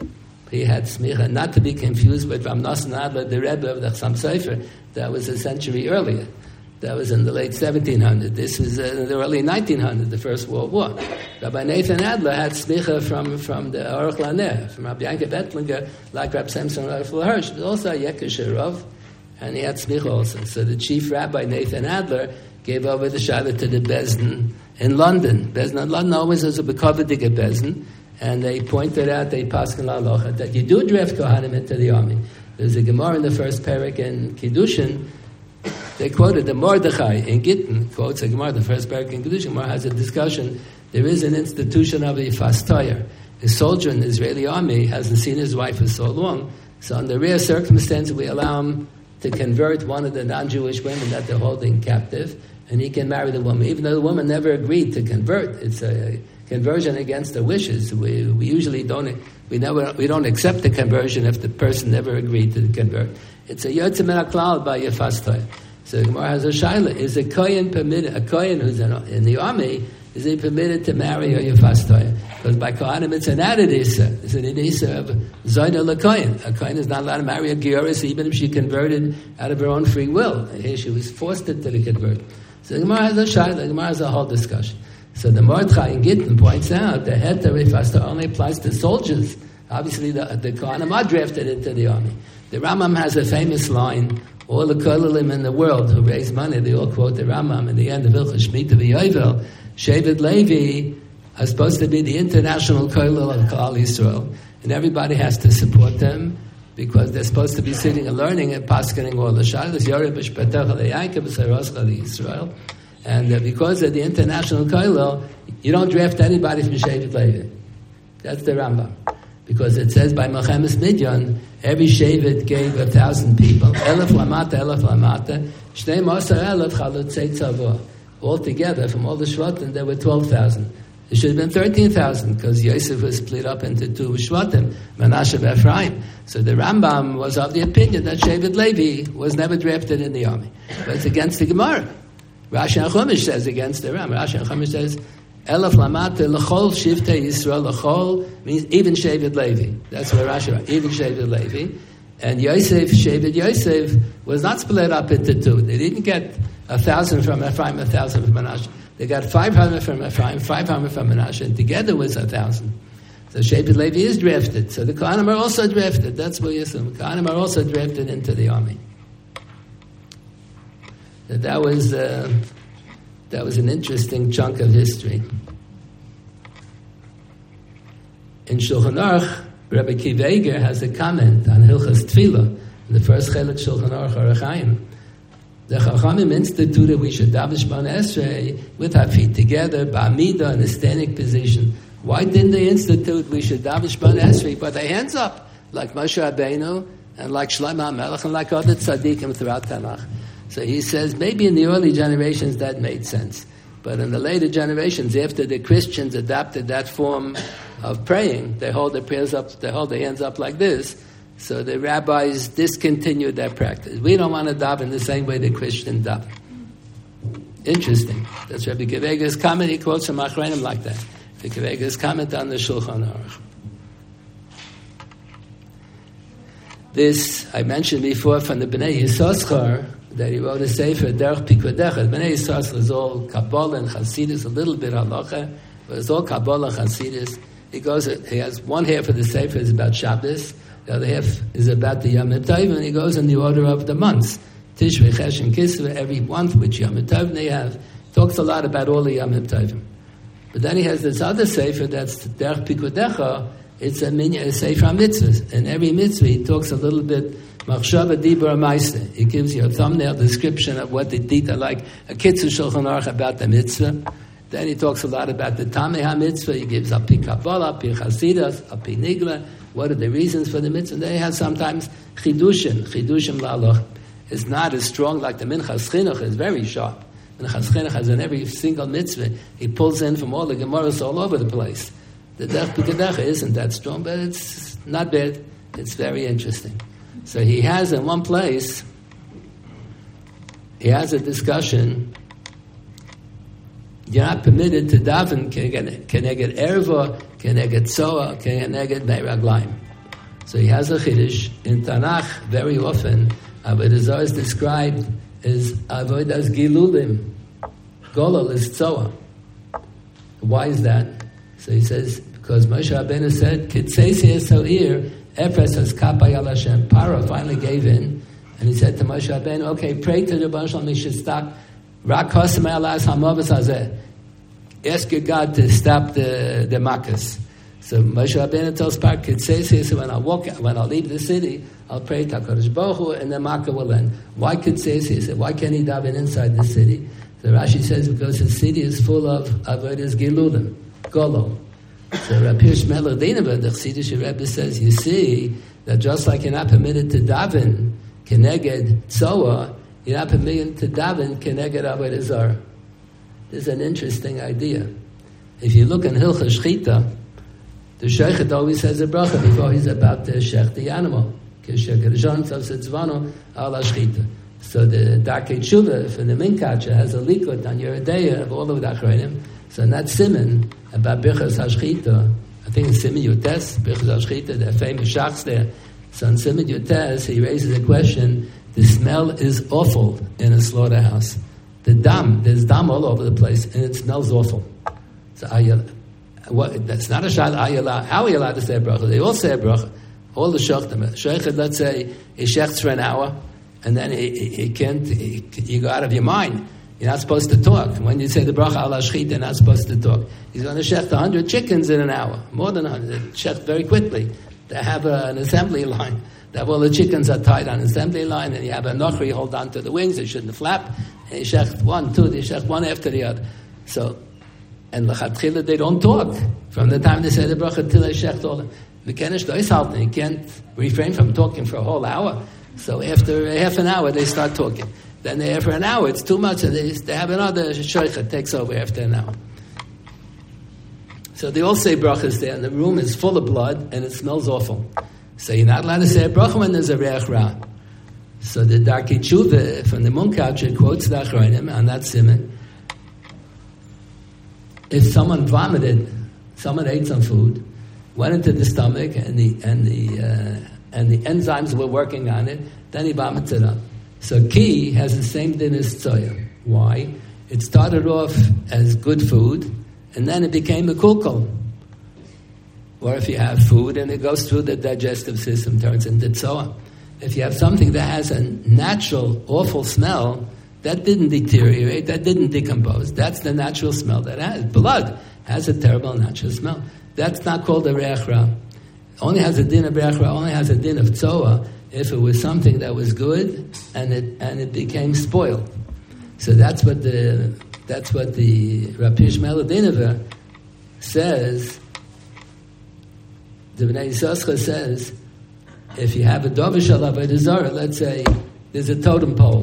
He had smicha, not to be confused with Rav Nosson Adler, the Rebbe of the Chassam Sofer. That was a century earlier. That was in the late seventeen hundreds. This was in the early nineteen hundreds, the First World War. Rabbi Nathan Adler had smicha from, from the Aruch Laner, from Rabbi Yankiv Ettlinger, like Rabbi Samson Raphael Hirsch, but also a Yekesher Rav, and he had smicha also. So the chief rabbi, Nathan Adler, gave over the shayla to the Bezdin in London. Bezdin in London always was a Bekovidiga Bezdin, and they pointed out, they paskin la'alocha, that you do draft kohanim into the army. There's a Gemara in the first parak in Kiddushin. They quoted the Mordechai in Gittin, quotes a Gemara, the first parak in Kiddushin. Gemara has a discussion. There is an institution of a fastoyer. A soldier in the Israeli army hasn't seen his wife for so long, so under rare circumstances we allow him to convert one of the non-Jewish women that they're holding captive, and he can marry the woman, even though the woman never agreed to convert. It's a conversion against her wishes. We we usually don't we never we don't accept the conversion if the person never agreed to convert. It's a yotze min haklal by yefastoi. So the Gemara has a shayla: is a kohen permitted? A kohen who's in, in the army, is he permitted to marry a yefastoi? Because by kohanim it's an added issa. It's an issa of zoyna lekohen. A kohen is not allowed to marry a gioris even if she converted out of her own free will. Here she was forced into the convert. So the Gemara has a shayla. The Gemara has a whole discussion. So the Mordechai in Gittin points out the heter ifasta only applies to soldiers. Obviously, the, the Kohanim are drafted into the army. The Rambam has a famous line, all the Kohanim in the world who raise money, they all quote the Rambam in the end of Ilchos Shemitah v'Yovel. Shevet Levi are supposed to be the international Kohanim of Klal Yisrael, and everybody has to support them because they're supposed to be sitting and learning and paskening all the shalos. Yoreh b'shpatech le'yankev v'sayroscha le'Yisrael. And uh, because of the international koilel, you don't draft anybody from Shevet Levi. That's the Rambam. Because it says by Melchemes Midyan, every Shevet gave a thousand people. Elef lamata, elef lamata. Shnei Moser elef chalutzei tzavor. Altogether, from all the Shvatim, there were twelve thousand. It should have been thirteen thousand, because Yosef was split up into two Shvatim, Menashe and Ephraim. So the Rambam was of the opinion that Shevet Levi was never drafted in the army. But it's against the Gemara. Rashi and Chumash says against the Ram. Rashi and Chumash says, Elef lamata l'chol shiftei Yisrael, l'chol means even Shevet Levi. That's what Rashi wrote, even Shevet Levi. And Yosef, Shevet Yosef, was not split up into two. They didn't get a thousand from Ephraim, a thousand from Menashe. They got five hundred from Ephraim, five hundred from Menashe, and together was a thousand. So Shevet Levi is drafted. So the Kohanim are also drafted. That's what you assume. The Kohanim are also drafted into the army. That was uh, that was an interesting chunk of history. In Shulchan Aruch, Rabbi Kiva Eger has a comment on Hilchas Tefillah in the first Chelik Shulchan Aruch Orach Chaim. The Chachamim instituted we should daven Shemona Esrei with our feet together, ba'amida in a standing position. Why didn't they institute we should daven Shemona Esrei with our hands up, like Moshe Rabbeinu and like Shlomo HaMelech and like other tzaddikim throughout Tanakh? So he says maybe in the early generations that made sense. But in the later generations, after the Christians adopted that form of praying, they hold their prayers up, they hold their hands up like this. So the rabbis discontinued that practice. We don't want to daven the same way the Christians daven. Interesting. That's Rabbi Akiva's comment. He quotes from Achronim like that. Rabbi Akiva's comment on the Shulchan Aruch. This I mentioned before from the Bnei Yissaschar, that he wrote a sefer Derech Pikudecha. Bnei Yissaschar is all Kabbalah and Chassidus, a little bit halacha, but it's all Kabbalah and Chassidus. He goes. He has one half of the sefer is about Shabbos, the other half is about the Yom Tov, and he goes in the order of the months. Tishrei, Chesh, and Kislev, every month which Yom Tov they have. Talks a lot about all the Yom Tovim. But then he has this other sefer that's Derech Pikudecha. It's a, minya, a sefer mitzvahs. And every mitzvah he talks a little bit Machshava Dibra Ma'aseh. He gives you a thumbnail description of what the detail, like a Kitzur Shulchan Aruch about the mitzvah. Then he talks a lot about the Tamei HaMitzvah. He gives Api Kabbalah, Api Chasidus, Api Nigla. What are the reasons for the mitzvah? They have sometimes Chidushim, Chidushim La'aloch. It's not as strong like the Minchas Chinuch. It's very sharp. Minchas Chinuch has in every single mitzvah. He pulls in from all the Gemaras all over the place. The Derech Pikudecha isn't that strong, but it's not bad. It's very interesting. So he has in one place, he has a discussion. You're not permitted to daven keneged erva, keneged soa, keneged meiraglaim. So he has a chiddush in Tanakh. Very often, Avodah Zarah is described as avodas gilulim. Golol is tzoa. Why is that? So he says, because Moshe Rabbeinu said, Kitzeisi esoir, Efres has kapay al Hashem. Paro finally gave in, and he said to Moshe Rabbeinu, okay, pray to the Rebbeinu Shalom, he should stop. Rak hosem alas hamavas hazeh. Ask your God to stop the, the makas. So Moshe Rabbeinu tells Paro, Kitzeisi, so when I walk, when I leave the city, I'll pray to HaKadosh Baruch Hu, and the makkah will end. Why Kitzeisi? He said, why can't he daven inside the city? So Rashi says, because the city is full of avodas gilulim. Golo. So Rabbi Shmuel Dinava, the Chassidish Rebbe says, you see that just like you're not permitted to daven keneged tzoa, you're not permitted to daven keneged avodah zarah. This is an interesting idea. If you look in Hilchos Shechita, the Sheikhet always says a bracha before he's about to shech the animal. So the Darkei Tshuva for the Minkacha has a likut on your Yeredeya of all of the Achronim. So in that Siman about Birchas HaShechita, I think it's Siman Yutes, Birchas HaShechita, the famous shachs there. So in Siman Yutes, he raises a question, the smell is awful in a slaughterhouse. The dam, there's dam all over the place, and it smells awful. So are you, what, that's not a shayla, are you allowed, how are you allowed to say a bracha? They all say a bracha. All the shechtim. Shechet, let's say, he shechts for an hour, and then he, he, he can't, he, you go out of your mind. You're not supposed to talk. When you say the bracha ala shechita, you're not supposed to talk. He's going to shecht a hundred chickens in an hour, more than a hundred. Shecht very quickly. They have a, an assembly line. They have all the chickens are tied on an assembly line, and you have a nochri hold on to the wings. They shouldn't flap. And you shecht one, two, they shecht one after the other. So, and l'chatchila, they don't talk from the time they say the bracha till they shecht all. You can't refrain from talking for a whole hour. So after half an hour, they start talking. Then after an hour, it's too much, and they, they have another shaycha takes over after an hour. So they all say brachas there, and the room is full of blood, and it smells awful. So you're not allowed to say a bracha when there's a reach ra. So the Darkei Tshuva from the Munkacher quotes the Achronim on that siman. If someone vomited, someone ate some food, went into the stomach, and the and the uh, and the enzymes were working on it, then he vomits it up. So ki has the same din as tzoya. Why? It started off as good food, and then it became a kulkul. Or if you have food and it goes through the digestive system, turns into tzoa. If you have something that has a natural, awful smell, that didn't deteriorate, that didn't decompose. That's the natural smell that has. Blood has a terrible natural smell. That's not called a reach ra. Only has a din of reach ra, only has a din of tzoa if it was something that was good and it and it became spoiled. So that's what the that's what the Rabbi Shmuel Dinava says. The Bnei Yissaschar says, if you have a dovish al avodah zarah, let's say there's a totem pole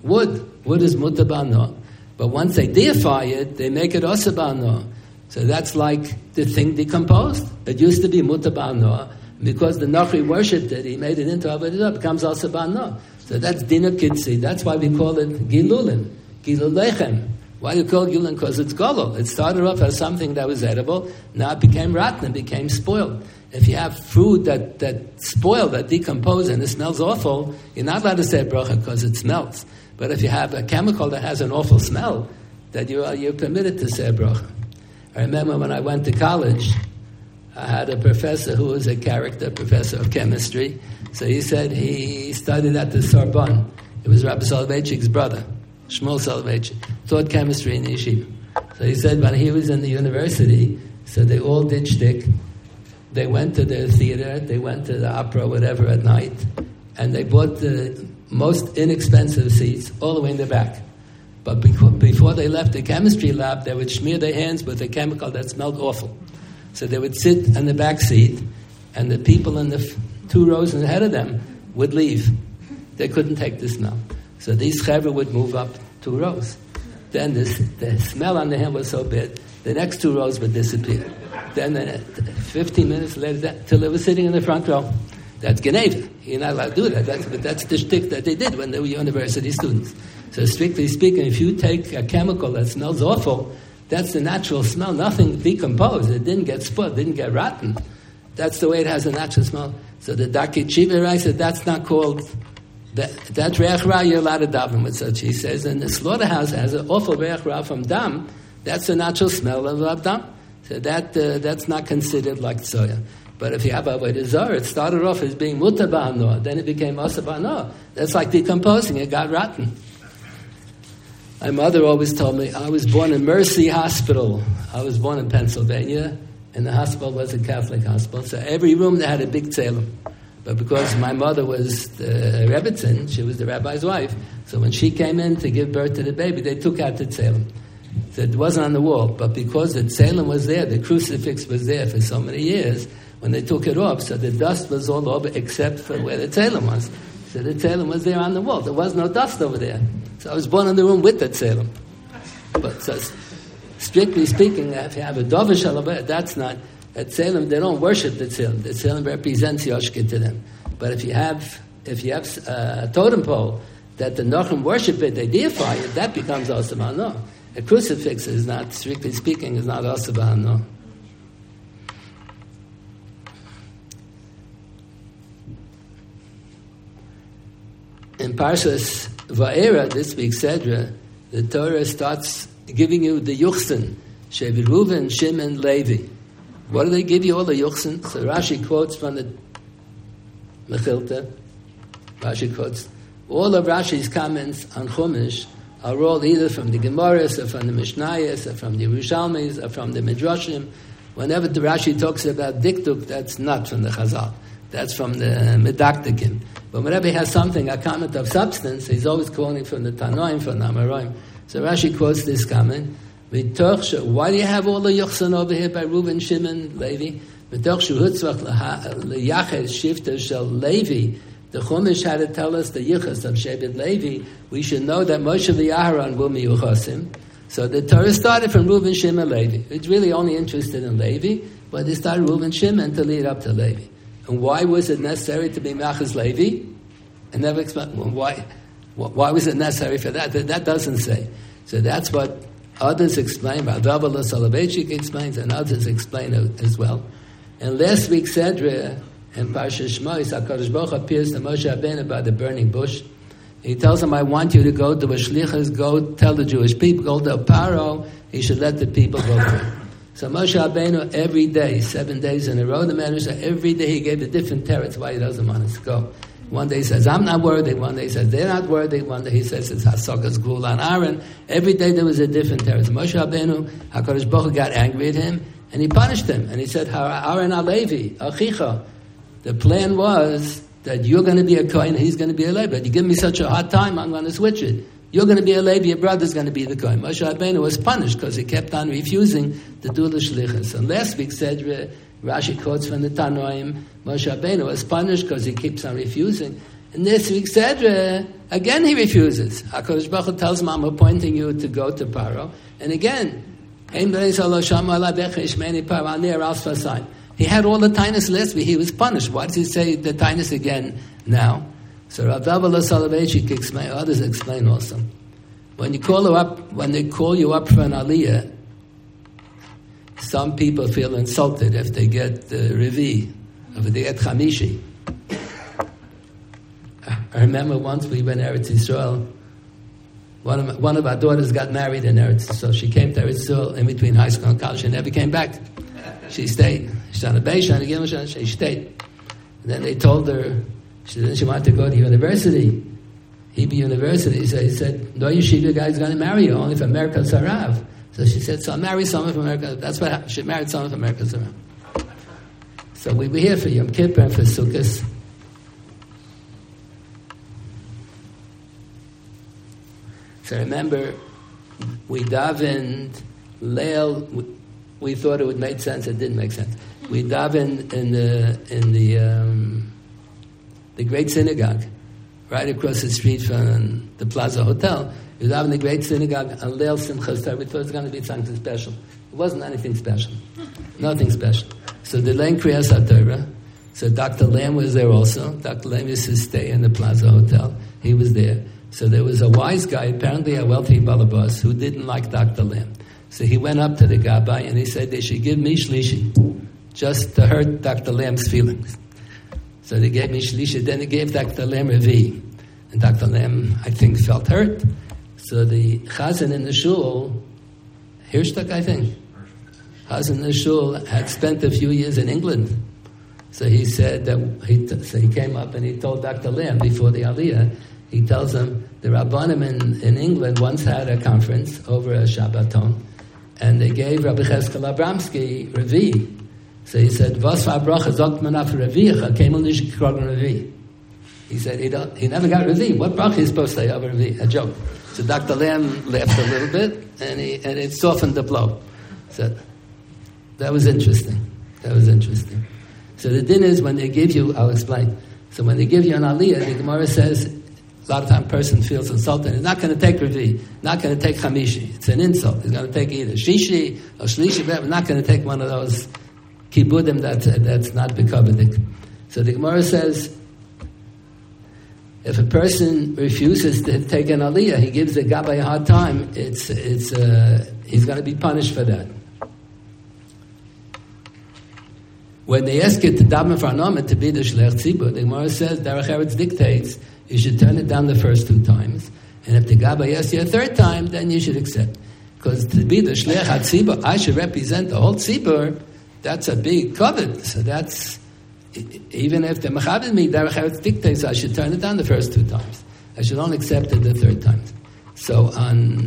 wood. Wood is mutar ba'ano. But once they deify it, they make it asur ba'ano. So that's like the thing decomposed. It used to be mutar ba'ano. Because the Nochri worshipped it, he made it into Avodah Zarah, it becomes asur ba'ano. So that's Dina Kitzi. That's why we call it Gilulim, Gilul Lechem. Why do you call it Gilulim? Because it's Golol. It started off as something that was edible, now it became rotten, it became spoiled. If you have food that, that spoiled, that decomposed, and it smells awful, you're not allowed to say bracha because it smells. But if you have a chemical that has an awful smell, that you are, you're permitted to say bracha. I remember when I went to college, I had a professor who was a character, professor of chemistry. So he said he studied at the Sorbonne. It was Rabbi Soloveitchik's brother, Shmuel Soloveitchik, taught chemistry in the yeshiva. So he said when he was in the university, so they all did shtick. They went to the theater, they went to the opera, whatever, at night, and they bought the most inexpensive seats all the way in the back. But before they left the chemistry lab, they would smear their hands with a chemical that smelled awful. So they would sit in the back seat, and the people in the f- two rows ahead of them would leave. They couldn't take the smell. So these chevra would move up two rows. Then this, the smell on the hand was so bad, the next two rows would disappear. Then uh, fifteen minutes later, till they were sitting in the front row. That's Geneva. You're not allowed to do that. That's, but that's the shtick that they did when they were university students. So strictly speaking, if you take a chemical that smells awful, that's the natural smell. Nothing decomposed. It didn't get spoiled. Didn't get rotten. That's the way it has a natural smell. So the Daki Chiva said that's not called, that, that Reach Ra you're allowed to daven with such. He says, and the slaughterhouse has an awful Reach Ra from Dam. That's the natural smell of Dam. So that uh, that's not considered like tzoya. But if you have Avodah Zarah, it started off as being mutar ba'ano, then it became asur ba'ano. That's like decomposing. It got rotten. My mother always told me, I was born in Mercy Hospital. I was born in Pennsylvania, and the hospital was a Catholic hospital. So every room they had a big tzelem. But because my mother was the Rebbitzin, she was the rabbi's wife, so when she came in to give birth to the baby, they took out the tzelem. So it wasn't on the wall, but because the tzelem was there, the crucifix was there for so many years, when they took it off, so the dust was all over except for where the tzelem was. So the tzelem was there on the wall. There was no dust over there. So I was born in the room with the tzelem. But so, strictly speaking, if you have a dover shalabah, that's not a tzelem. They don't worship the tzelem. The tzelem represents Yoshke to them. But if you have if you have a totem pole that the Nochrim worship it, they deify it, that becomes asur ba'ano. A crucifix is not, strictly speaking, is not asur ba'ano. In Parshas Va'era, this week's Sedra, the Torah starts giving you the Yuchsin, Shevi Reuven, Shimon, Levi. What do they give you, all the Yuchsin? So Rashi quotes from the Mechilta. Rashi quotes. All of Rashi's comments on Chumash are all either from the Gemaras, or from the Mishnayos, or from the Yerushalmis, or from the Midrashim. Whenever the Rashi talks about Diktuk, that's not from the Chazal. That's from the Medaktikim. But whenever he has something, a comment of substance, he's always quoting from the Tanoim, from the Amoraim. So Rashi quotes this comment. Why do you have all the Yuchsan over here by Reuven, Shimon, Levi? The Chumash had to tell us the Yichus of Shevet Levi. We should know that Moshe and Aharon will be Yuchasim. So the Torah started from Reuven, Shimon, Levi. It's really only interested in Levi, but it started Reuven, Shimon to lead up to Levi. And why was it necessary to be Machas Levi? And never explain well, why. Why was it necessary for that? That, that doesn't say. So that's what others explain. Ravalah Soloveitchik explains, and others explain it as well. And last week's Sedra in Parshas Shmos, HaKadosh Baruch Hu appears to Moshe Rabbeinu by the burning bush. He tells him, "I want you to go to Ashlichas, go tell the Jewish people, go to Paro. He should let the people go through." So Moshe Rabbeinu every day, seven days in a row, the man said every day he gave a different teretz why he doesn't want us to go. One day he says, "I'm not worthy." One day he says, "They're not worthy." One day he says, "It's Hasakas Gul on Aaron." Every day there was a different teretz. Moshe Rabbeinu, HaKadosh Baruch Hu got angry at him and he punished him. And he said, "Aaron Alevi, Achicha." The plan was that you're going to be a Kohen, he's going to be a Levi. But you give me such a hard time, I'm going to switch it. You're going to be a Levi, your brother's going to be the Kohen. Moshe Rabbeinu was punished because he kept on refusing to do the Shlichus. And last week said, Rashi quotes from the Tanoim, Moshe Rabbeinu was punished because he keeps on refusing. In this week's Sedra, again he refuses. HaKadosh Baruch Hu tells him, I'm appointing you to go to Paro. And again, he had all the tinus last week. He was punished. Why does he say the tinus again now? So Rav Dava Soloveitchik explain. Others explain also. When you call you up, when they call you up for an aliyah, some people feel insulted if they get the revi, if they get chamishi. I remember once we went to Eretz Yisrael. One of, my, one of our daughters got married in Eretz Yisrael. She came to Eretz Yisrael in between high school and college. She never came back. She stayed. She on a base, on a gimel, she stayed. And then they told her she didn't. She wanted to go to university, Hebrew University. So he said, "No yeshiva guy's going to marry you only for America Sarav." So she said, "So I'll marry someone from America." That's what happened. She married someone from America Sarav. So we were here for Yom Kippur and for Sukkot. So remember, we davened Leil. We thought it would make sense. It didn't make sense. We davened in the in the um, the great synagogue, right across the street from the Plaza Hotel. We davened in the great synagogue on Leil Simchas Torah. We thought it was going to be something special. It wasn't anything special. Nothing special. So the Lein Kriyas HaTorah. So Doctor Lamb was there also. Doctor Lamb used to stay in the Plaza Hotel. He was there. So there was a wise guy, apparently a wealthy balabas, who didn't like Doctor Lamb. So he went up to the Gabbai and he said they should give me shlishi, just to hurt Doctor Lamb's feelings. So they gave me shlishi. Then they gave Doctor Lamb revi, and Doctor Lamb, I think, felt hurt. So the chazan in the shul, Hirschtak, I think, chazan in the shul had spent a few years in England. So he said that he t- so he came up and he told Doctor Lamb before the Aliyah. He tells them the Rabbanim in, in England once had a conference over a Shabbaton, and they gave Rabbi Cheskel Abramsky Revi. So he said, "Was for bracha zogt man af Revi? Came on Revi." He said he don't, he never got Revi. What bracha is supposed to say over Revi? A joke. So Doctor Lamb laughed a little bit, and he and it softened the blow. So that was interesting. That was interesting. So the din is when they give you, I'll explain. So when they give you an aliyah, the Gemara says, a lot of times a person feels insulted. He's not going to take Revi, not going to take Chamishi. It's an insult. He's going to take either Shishi or Shlishi, but not going to take one of those kibudim that's, that's not bekabadik. So the Gemara says, if a person refuses to take an aliyah, he gives the Gabbai a hard time, it's, it's, uh, he's going to be punished for that. When they ask it to daven for an to be the Shlech Tzibur, the Gemara says, Derech Eretz dictates, you should turn it down the first two times. And if the Gabbai asks you a third time, then you should accept. Because to be the Shlech HaTzibur, I should represent the whole Tzibur, that's a big covet. So that's, even if the Mechabed me, Derech Eretz dictates, I should turn it down the first two times. I should only accept it the third time. So on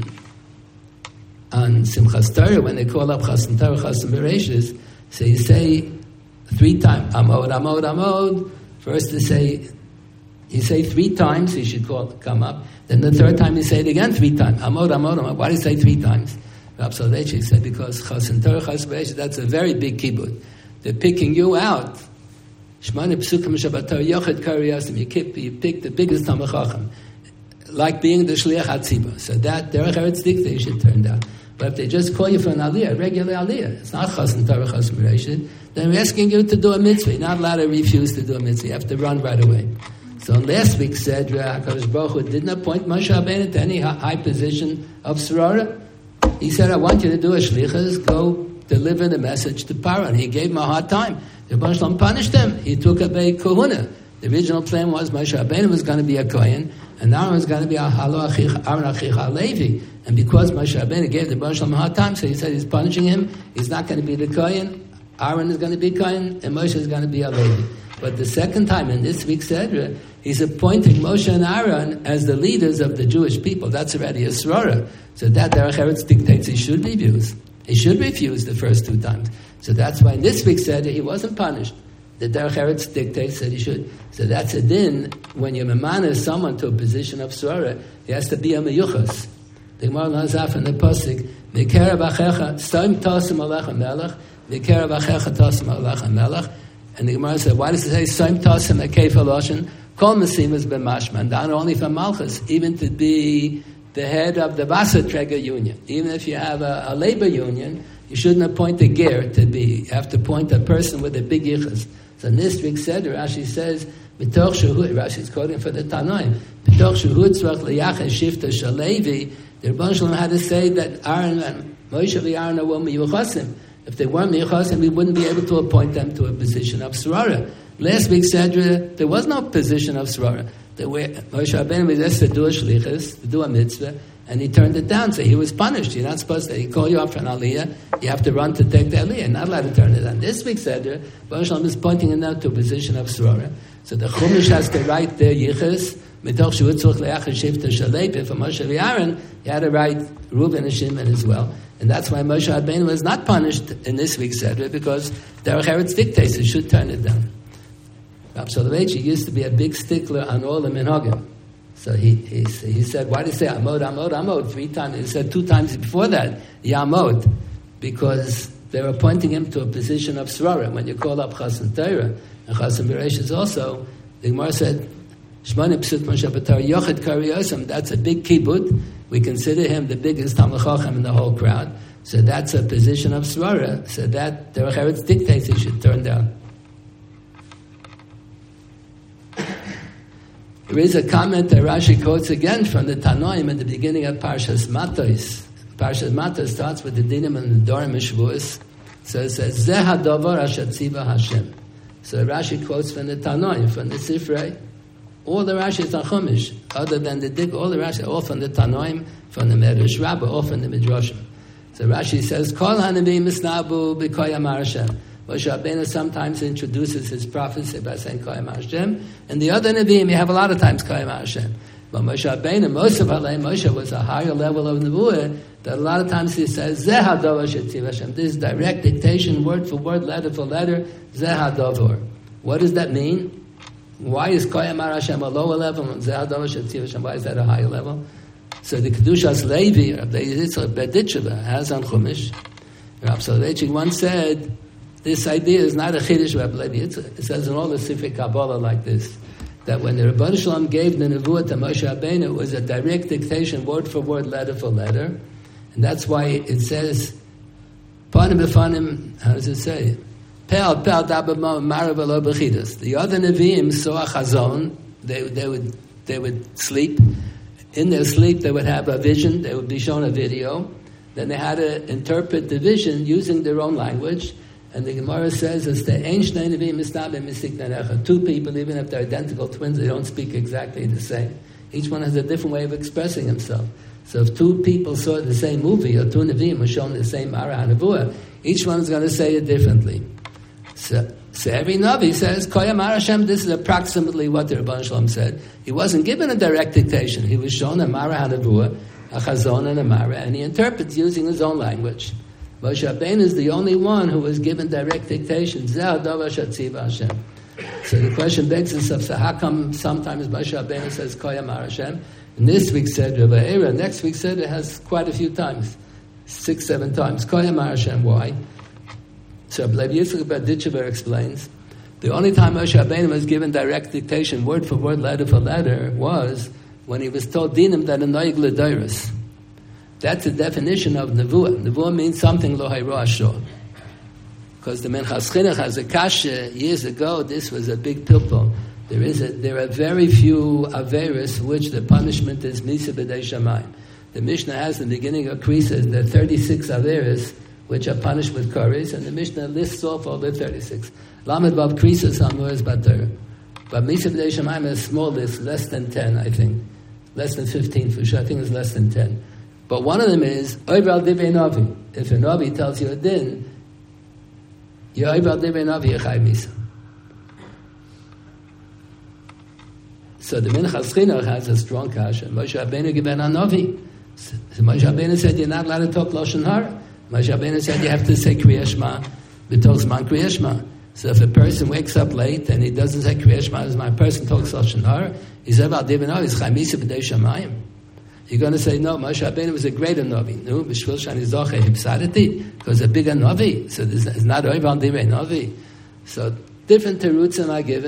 on Simchas Torah, when they call up Chasan Torah, Chasan Bereshis, so you say three times, Amod, Amod, Amod. First to say, you say three times, you should call, come up. Then the third time you say it again three times. Amod, Amod, Amod. Why do you say three times? Rab Soloveitchik said, because Chasan Torah, Chasan Bereshis, that's a very big kibbutz. They're picking you out. Shmane Psukim Shabbat Torah, Yochid Kariyasim, you pick, you pick the biggest Talmid Chacham. Like being the Shliach HaTzibur. So that, Derech Eretz dictates, you should turn down. But if they just call you for an aliyah, a regular aliyah, it's not Chasan Torah, Chasan Bereshis, then we're asking you to do a mitzvah. You're not allowed to refuse to do a mitzvah. You have to run right away. So last week said, HaKadosh Baruch Hu didn't appoint Moshe Rabbeinu to any high position of Sorora. He said, I want you to do a shlichus, go deliver the message to Paro. And he gave him a hard time. The Baruch Shalom punished him. He took away kahuna. The original plan was Moshe Rabbeinu was going to be a kohen, and Aaron was going to be a halo achich, Aaron achich Levi. And because Moshe Rabbeinu gave the Baruch Shalom a hard time, so he said he's punishing him. He's not going to be the kohen. Aaron is going to be kohen, and Moshe is going to be a Levi. But the second time in this week's Sedra, he's appointing Moshe and Aaron as the leaders of the Jewish people. That's already a Sorora. So that Derech Eretz dictates he should refuse. He should refuse the first two times. So that's why in this week's Sedra he wasn't punished. The Derech Eretz dictates that he should. So that's a din. When you mamana someone to a position of Sorora, he has to be a meyuchas. The Gemara Nazaf in the Pasuk, Mikerav Achecha, Stom Tosim Alecha Melech, Mikerav Achecha Tosim Alecha Melech. And the Gemara said, why does it say Stom Tosim Akef Aloshin? Kol Mesimas b'mashman, not only for Malchus, even to be the head of the Wasserträger union. Even if you have a, a labor union, you shouldn't appoint a ger to be. You have to appoint a person with a big yichus. So Nistrik said, Rashi says, B'toch shehud, Rashi's quoting for the Tanoim, B'toch shehud tzrach liyaches shifta shalevi, the Rebbeinu Shalom had to say that Aaron and Moshe v'Aaron were miyuchasim. If they weren't miyuchasim, we wouldn't be able to appoint them to a position of Srara. Last week said there was no position of Srara. Moshe Rabbeinu was asked to do a shlichus, to do a mitzvah, and he turned it down, so he was punished. You're not supposed to, he call you up for an aliyah, you have to run to take the aliyah, not allowed to turn it down. This week said there, Rebbeinu Shalom is pointing it out to a position of Srara. So the Chumash has to write their yichus, mitoch shehutzach le'achar shifta shalepi, for Moshe v'Aaron, he had to write Reuben and Shimon as well. And that's why Moshe Rabbeinu was not punished in this week's Seder, because Derech Eretz dictates he should turn it down. Rab Soloveitchik used to be a big stickler on all the minhagim. So he, he he said, why did he say Amod, Amod, Amod three times? He said two times before that, Yamod, because they were appointing him to a position of Srara. When you call up Chassan Torah, and Chassan Bereishis also, the Gemara said, Shmone Psut Moshe B'Torah Yochid Kariyosam, that's a big kibbut. We consider him the biggest Talmid Chacham in the whole crowd. So that's a position of Srara. So that Derech Eretz dictates he should turn down. There is a comment that Rashi quotes again from the Tanoim at the beginning of Parshas Matos. Parshas Matos starts with the Dinim and the Dorim and Shavuos. So it says, Zeh hadavar asher tziva Hashem. So Rashi quotes from the Tanoim, from the Sifrei. All the Rashi are Chumash, other than the Dik, all the Rashi, all from the Tanoim, from the Medrash Rabbah, all from the Midrashim. So Rashi says, Kol hanavim misnabu b'koyam Hashem. Moshe Rabbeinu sometimes introduces his prophecy by saying Koyam Hashem, and the other Nevi'im, you have a lot of times Koyam Hashem. But Moshe Rabbeinu, most of Alei, Moshe was a higher level of Nevuah, that a lot of times he says, Zeh hadavar shetziv Hashem. This is direct dictation, word for word, letter for letter, Zeh hadavar. What does that mean? Why is Koyam Hashem a lower level, and Zeh hadavar shetziv Hashem, why is that a higher level? So the Kedushas Levi, Rabbi Yitzchak Berditcheva, has on Chumash. Rabbi Soloveitchik once said, this idea is not a Chiddush Rabbi Levi. It says in all the Sifrei Kabbalah like this, that when the Rebbeinu Shalom gave the Nevuah to Moshe Rabbeinu, it was a direct dictation, word for word, letter for letter. And that's why it says, Panim b'fanim, how does it say? Pel, pel, dabba, marav, elo b'chidas. The other Nevi'im saw a chazon, they, they, would, they would sleep. In their sleep, they would have a vision, they would be shown a video. Then they had to interpret the vision using their own language. And the Gemara says, it's the two people, even if they're identical twins, they don't speak exactly the same. Each one has a different way of expressing himself. So if two people saw the same movie, or two Nevi'im were shown the same Mara HaNevuah, each one is going to say it differently. So, so every Navi says, Koyam Hashem, this is approximately what the Rebbeinu Shalom said. He wasn't given a direct dictation. He was shown a Mara HaNevuah, a Chazon and a Mara, and he interprets using his own language. Moshe Rabbeinu is the only one who was given direct dictation. Zeh hadavar shetziva Hashem. So the question begs itself, so how come sometimes Moshe Rabbeinu says Koyam Hashem? And this week said Rabbi Era, next week said it has quite a few times. Six, seven times. Koyam Hashem, why? So Rabbi Yitzchak Berditchever explains, the only time Moshe Rabbeinu was given direct dictation, word for word, letter for letter, was when he was told dinim that a noig l'deiros. That's the definition of Nevuah. Nevuah means something lo hayro ashor. Because the Minchas Chinuch has a kasha years ago, this was a big pilpul. There is a, there are very few averis which the punishment is misa b'dei shamayim. The Mishnah has in the beginning of Krisos, there are thirty-six averis which are punished with kares, and the Mishnah lists off all the thirty-six. Lamed Vav Krisos Amur is Bater. But misa b'dei shamayim is a small list, less than ten, I think. Less than fifteen for sure, I think it's less than ten. But one of them is, Oiv al Divrei Navi. If a Navi tells you a din, you're Oiv al Divrei Navi, you're Chai Misa. So the Minchas Chinuch has a strong kasha. Moshe Rabbeinu given a Navi. So Moshe Rabbeinu said, you're not allowed to talk Lashon Hara. Moshe Rabbeinu said, you have to say Kriyas Shema, b'tok zman Kriyas Shema. So if a person wakes up late and he doesn't say Kriyas Shema, as my person talks Lashon Hara, he's Oiv al Divrei Navi, he's Chai Misa b'dei Shamayim. You're going to say, no, Moshe Rabbeinu was a greater Navi. No, B'shvil Shani Zoche Hipsadati, because a bigger Navi. So it's not Oiv al Divrei Navi. So different terutzim are given.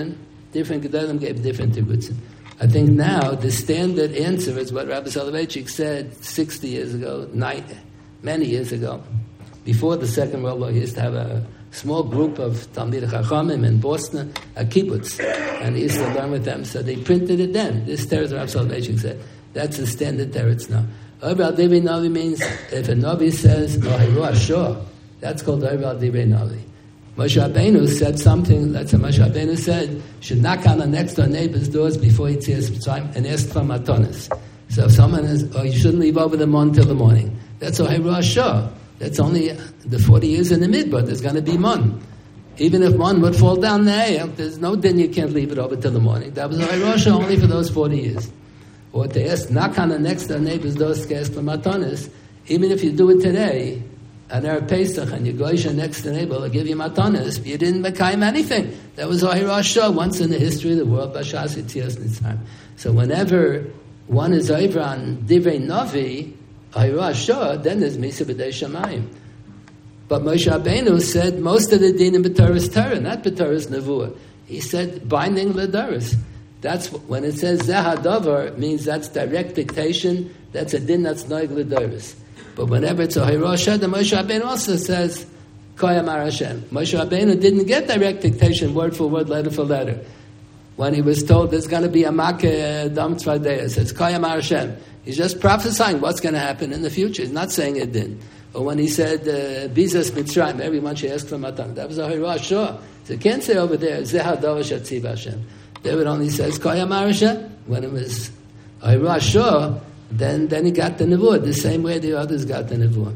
different Gedolim gave different Tirutzim. I think now the standard answer is what Rabbi Soloveitchik said sixty years ago, nine, many years ago. Before the Second World War, he used to have a small group of Talmidei Chachamim in Boston, a kibbutz, and he used to learn with them. So they printed it then. This teretz Rabbi Soloveitchik said. That's the standard teretz now. Oiver al divrei Navi means if a Navi says, "Oh, Hiru Ashur," that's called Oiver al divrei Navi. Moshe Rabbeinu said something, that's what Moshe Rabbeinu said, should knock on the next door neighbor's doors before he sees Mitzrayim and ask for matonis. So if someone is, oh, you shouldn't leave over the mon till the morning. That's Hiru Ashur. That's only the forty years in the midbar. There's going to be mon. Even if one would fall down there, there's no din you can't leave it over till the morning. That was Hiru Ashur only for those forty years. Or to ask, knock on the next door neighbor's doors to ask for matonis, even if you do it today, and Erev Pesach, and you go to your next door neighbor, will give you matonis, you didn't mekayim anything. That was Hiru Ashur once in the history of the world, Bashas Yitzias Nitzayim. So whenever one is over on Divrei Navi, Hiru Ashur, then there's Misa B'dei Shamayim. But Moshe Rabbeinu said most of the din in B'Torah is Torah, not B'Torah is Nevuah. He said binding L'Doros. That's when it says Zeh HaDavar, it means that's direct dictation. That's a din that's Noig L'Doros. But whenever it's a Hiru Ashur, the Moshe Rabbeinu also says Koy Amar Hashem. Moshe Rabbeinu didn't get direct dictation, word for word, letter for letter. When he was told there's going to be a Makkah Dam Tzvadeya, it says Koy Amar Hashem. He's just prophesying what's going to happen in the future. He's not saying it didn't. Or when he said, Bizas Mitzrayim, everyone should ask for Matan. That was a Hiru Ashur. So you can't say over there, Zeh HaDavar Shatziv Hashem. There it only says, Koy Amar Hashem. When it was Hiru Ashur, then, then he got the Nevuah, the same way the others got the Nevuah.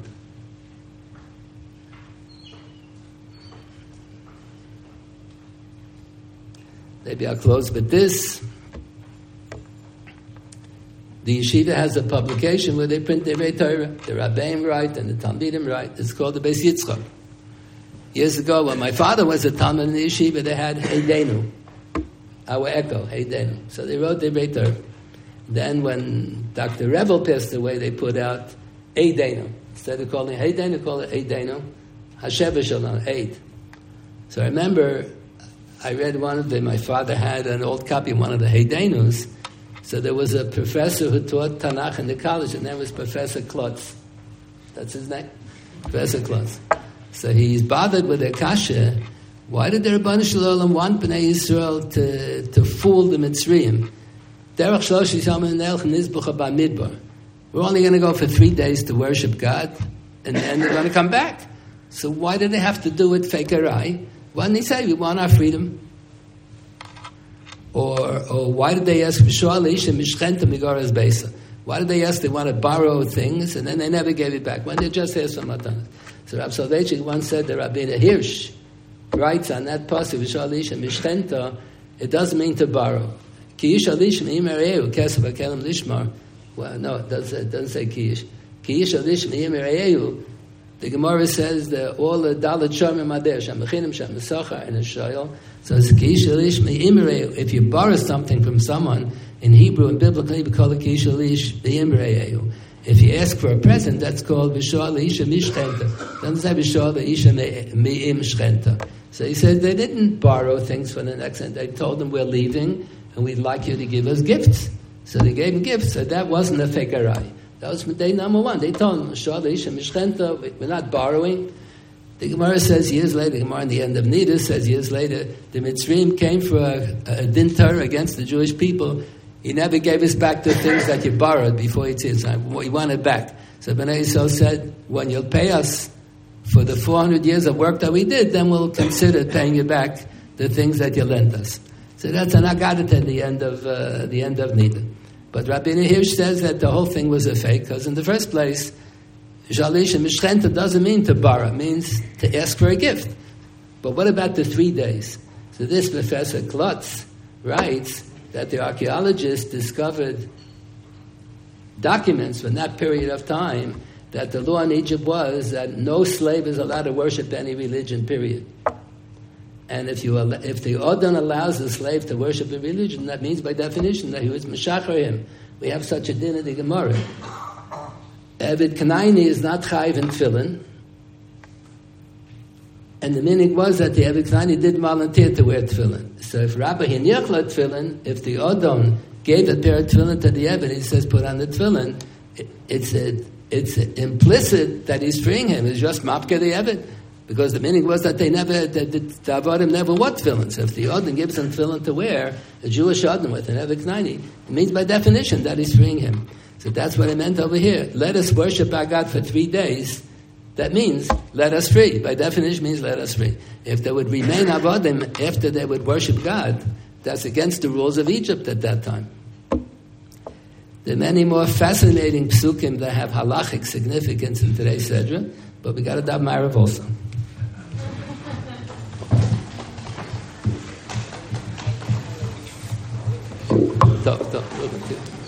Maybe I'll close with this. The yeshiva has a publication where they print their Torah. The Rabbeim write and the Talmidim write. It's called the Beis Yitzchak. Years ago, when my father was a Talmid in the yeshiva, they had Heidenu, our echo, Heidenu. So they wrote their Torah. Then when Doctor Revel passed away, they put out Eidenu. Instead of calling it Heidenu, call it Eidenu. Hashem Shalom, Eid. So I remember I read one of them. My father had an old copy of one of the Heidenus. So there was a professor who taught Tanakh in the college, and that was Professor Klotz. That's his name? Professor Klotz. So he's bothered with the kasha. Why did the Rebbeinu Shalom want Bnei Yisrael to, to fool the Mitzrayim? Derech Shlosh Yisrael Nelch Nizbucha Bamidbar. We're only going to go for three days to worship God, and then they're going to come back. So why did they have to do it fakerai? Why didn't they say, we want our freedom? Or, or why did they ask Why did they ask they want to borrow things and then they never gave it back? When they just asked for matanas. So Rav Soloveitchik once said that Rabbeinu Hirsch writes on that pasuk it doesn't mean to borrow. Well, no, it doesn't, it doesn't say kiyish. The Gemara says that all the dalat shomim ader, shamechinim, shamesachar, and a shoyel. So it's kiyish elish me'imreu. If you borrow something from someone in Hebrew and biblically, we call it kiyish elish me'imreu. If you ask for a present, that's called b'shor leisha mishchenta. Doesn't say b'shor leisha me'im shchenta. So he said they didn't borrow things for the next, and they told them we're leaving and we'd like you to give us gifts. So they gave him gifts. So that wasn't a fakerai. That was day number one. They told him, we're not borrowing. The Gemara says years later, the Gemara in the end of Nida says years later, the Mitzrayim came for a, a din Torah against the Jewish people. He never gave us back the things that you borrowed before he said, he wanted back. So Bnei Yisrael said, when you'll pay us for the four hundred years of work that we did, then we'll consider paying you back the things that you lent us. So that's an agadat at the end of uh, the end of Nida. But Rabbeinu Hirsch says that the whole thing was a fake, because in the first place, Shalish and Mishchenta doesn't mean to borrow, it means to ask for a gift. But what about the three days? So this Professor Klotz writes that the archaeologists discovered documents from that period of time that the law in Egypt was that no slave is allowed to worship any religion, period. And if you if the Odin allows the slave to worship a religion, that means by definition that he was Meshachar him. We have such a din in the Gemara. Eved Kanaini is not chayiv in tefillin, And the meaning was that the Eved Knani did volunteer to wear tefillin. So if Rabbi Hiniachla tefillin, if the Odon gave a pair of tefillin to the Eved, he says put on the tefillin, it, it's a, it's implicit that he's freeing him. It's just mapke the Eved. Because the meaning was that they never, that the Avodim never wore tefillin. So if the Odin gives him tefillin to wear, a Jewish Odin with an Eved Knani, it means by definition that he's freeing him. So that's what it meant over here. Let us worship our God for three days. That means let us free. By definition means let us free. If they would remain Avodim after they would worship God, that's against the rules of Egypt at that time. There are many more fascinating psukim that have halachic significance in today's Sedra, but we got to daven Ma'ariv also. Talk, talk, talk, talk.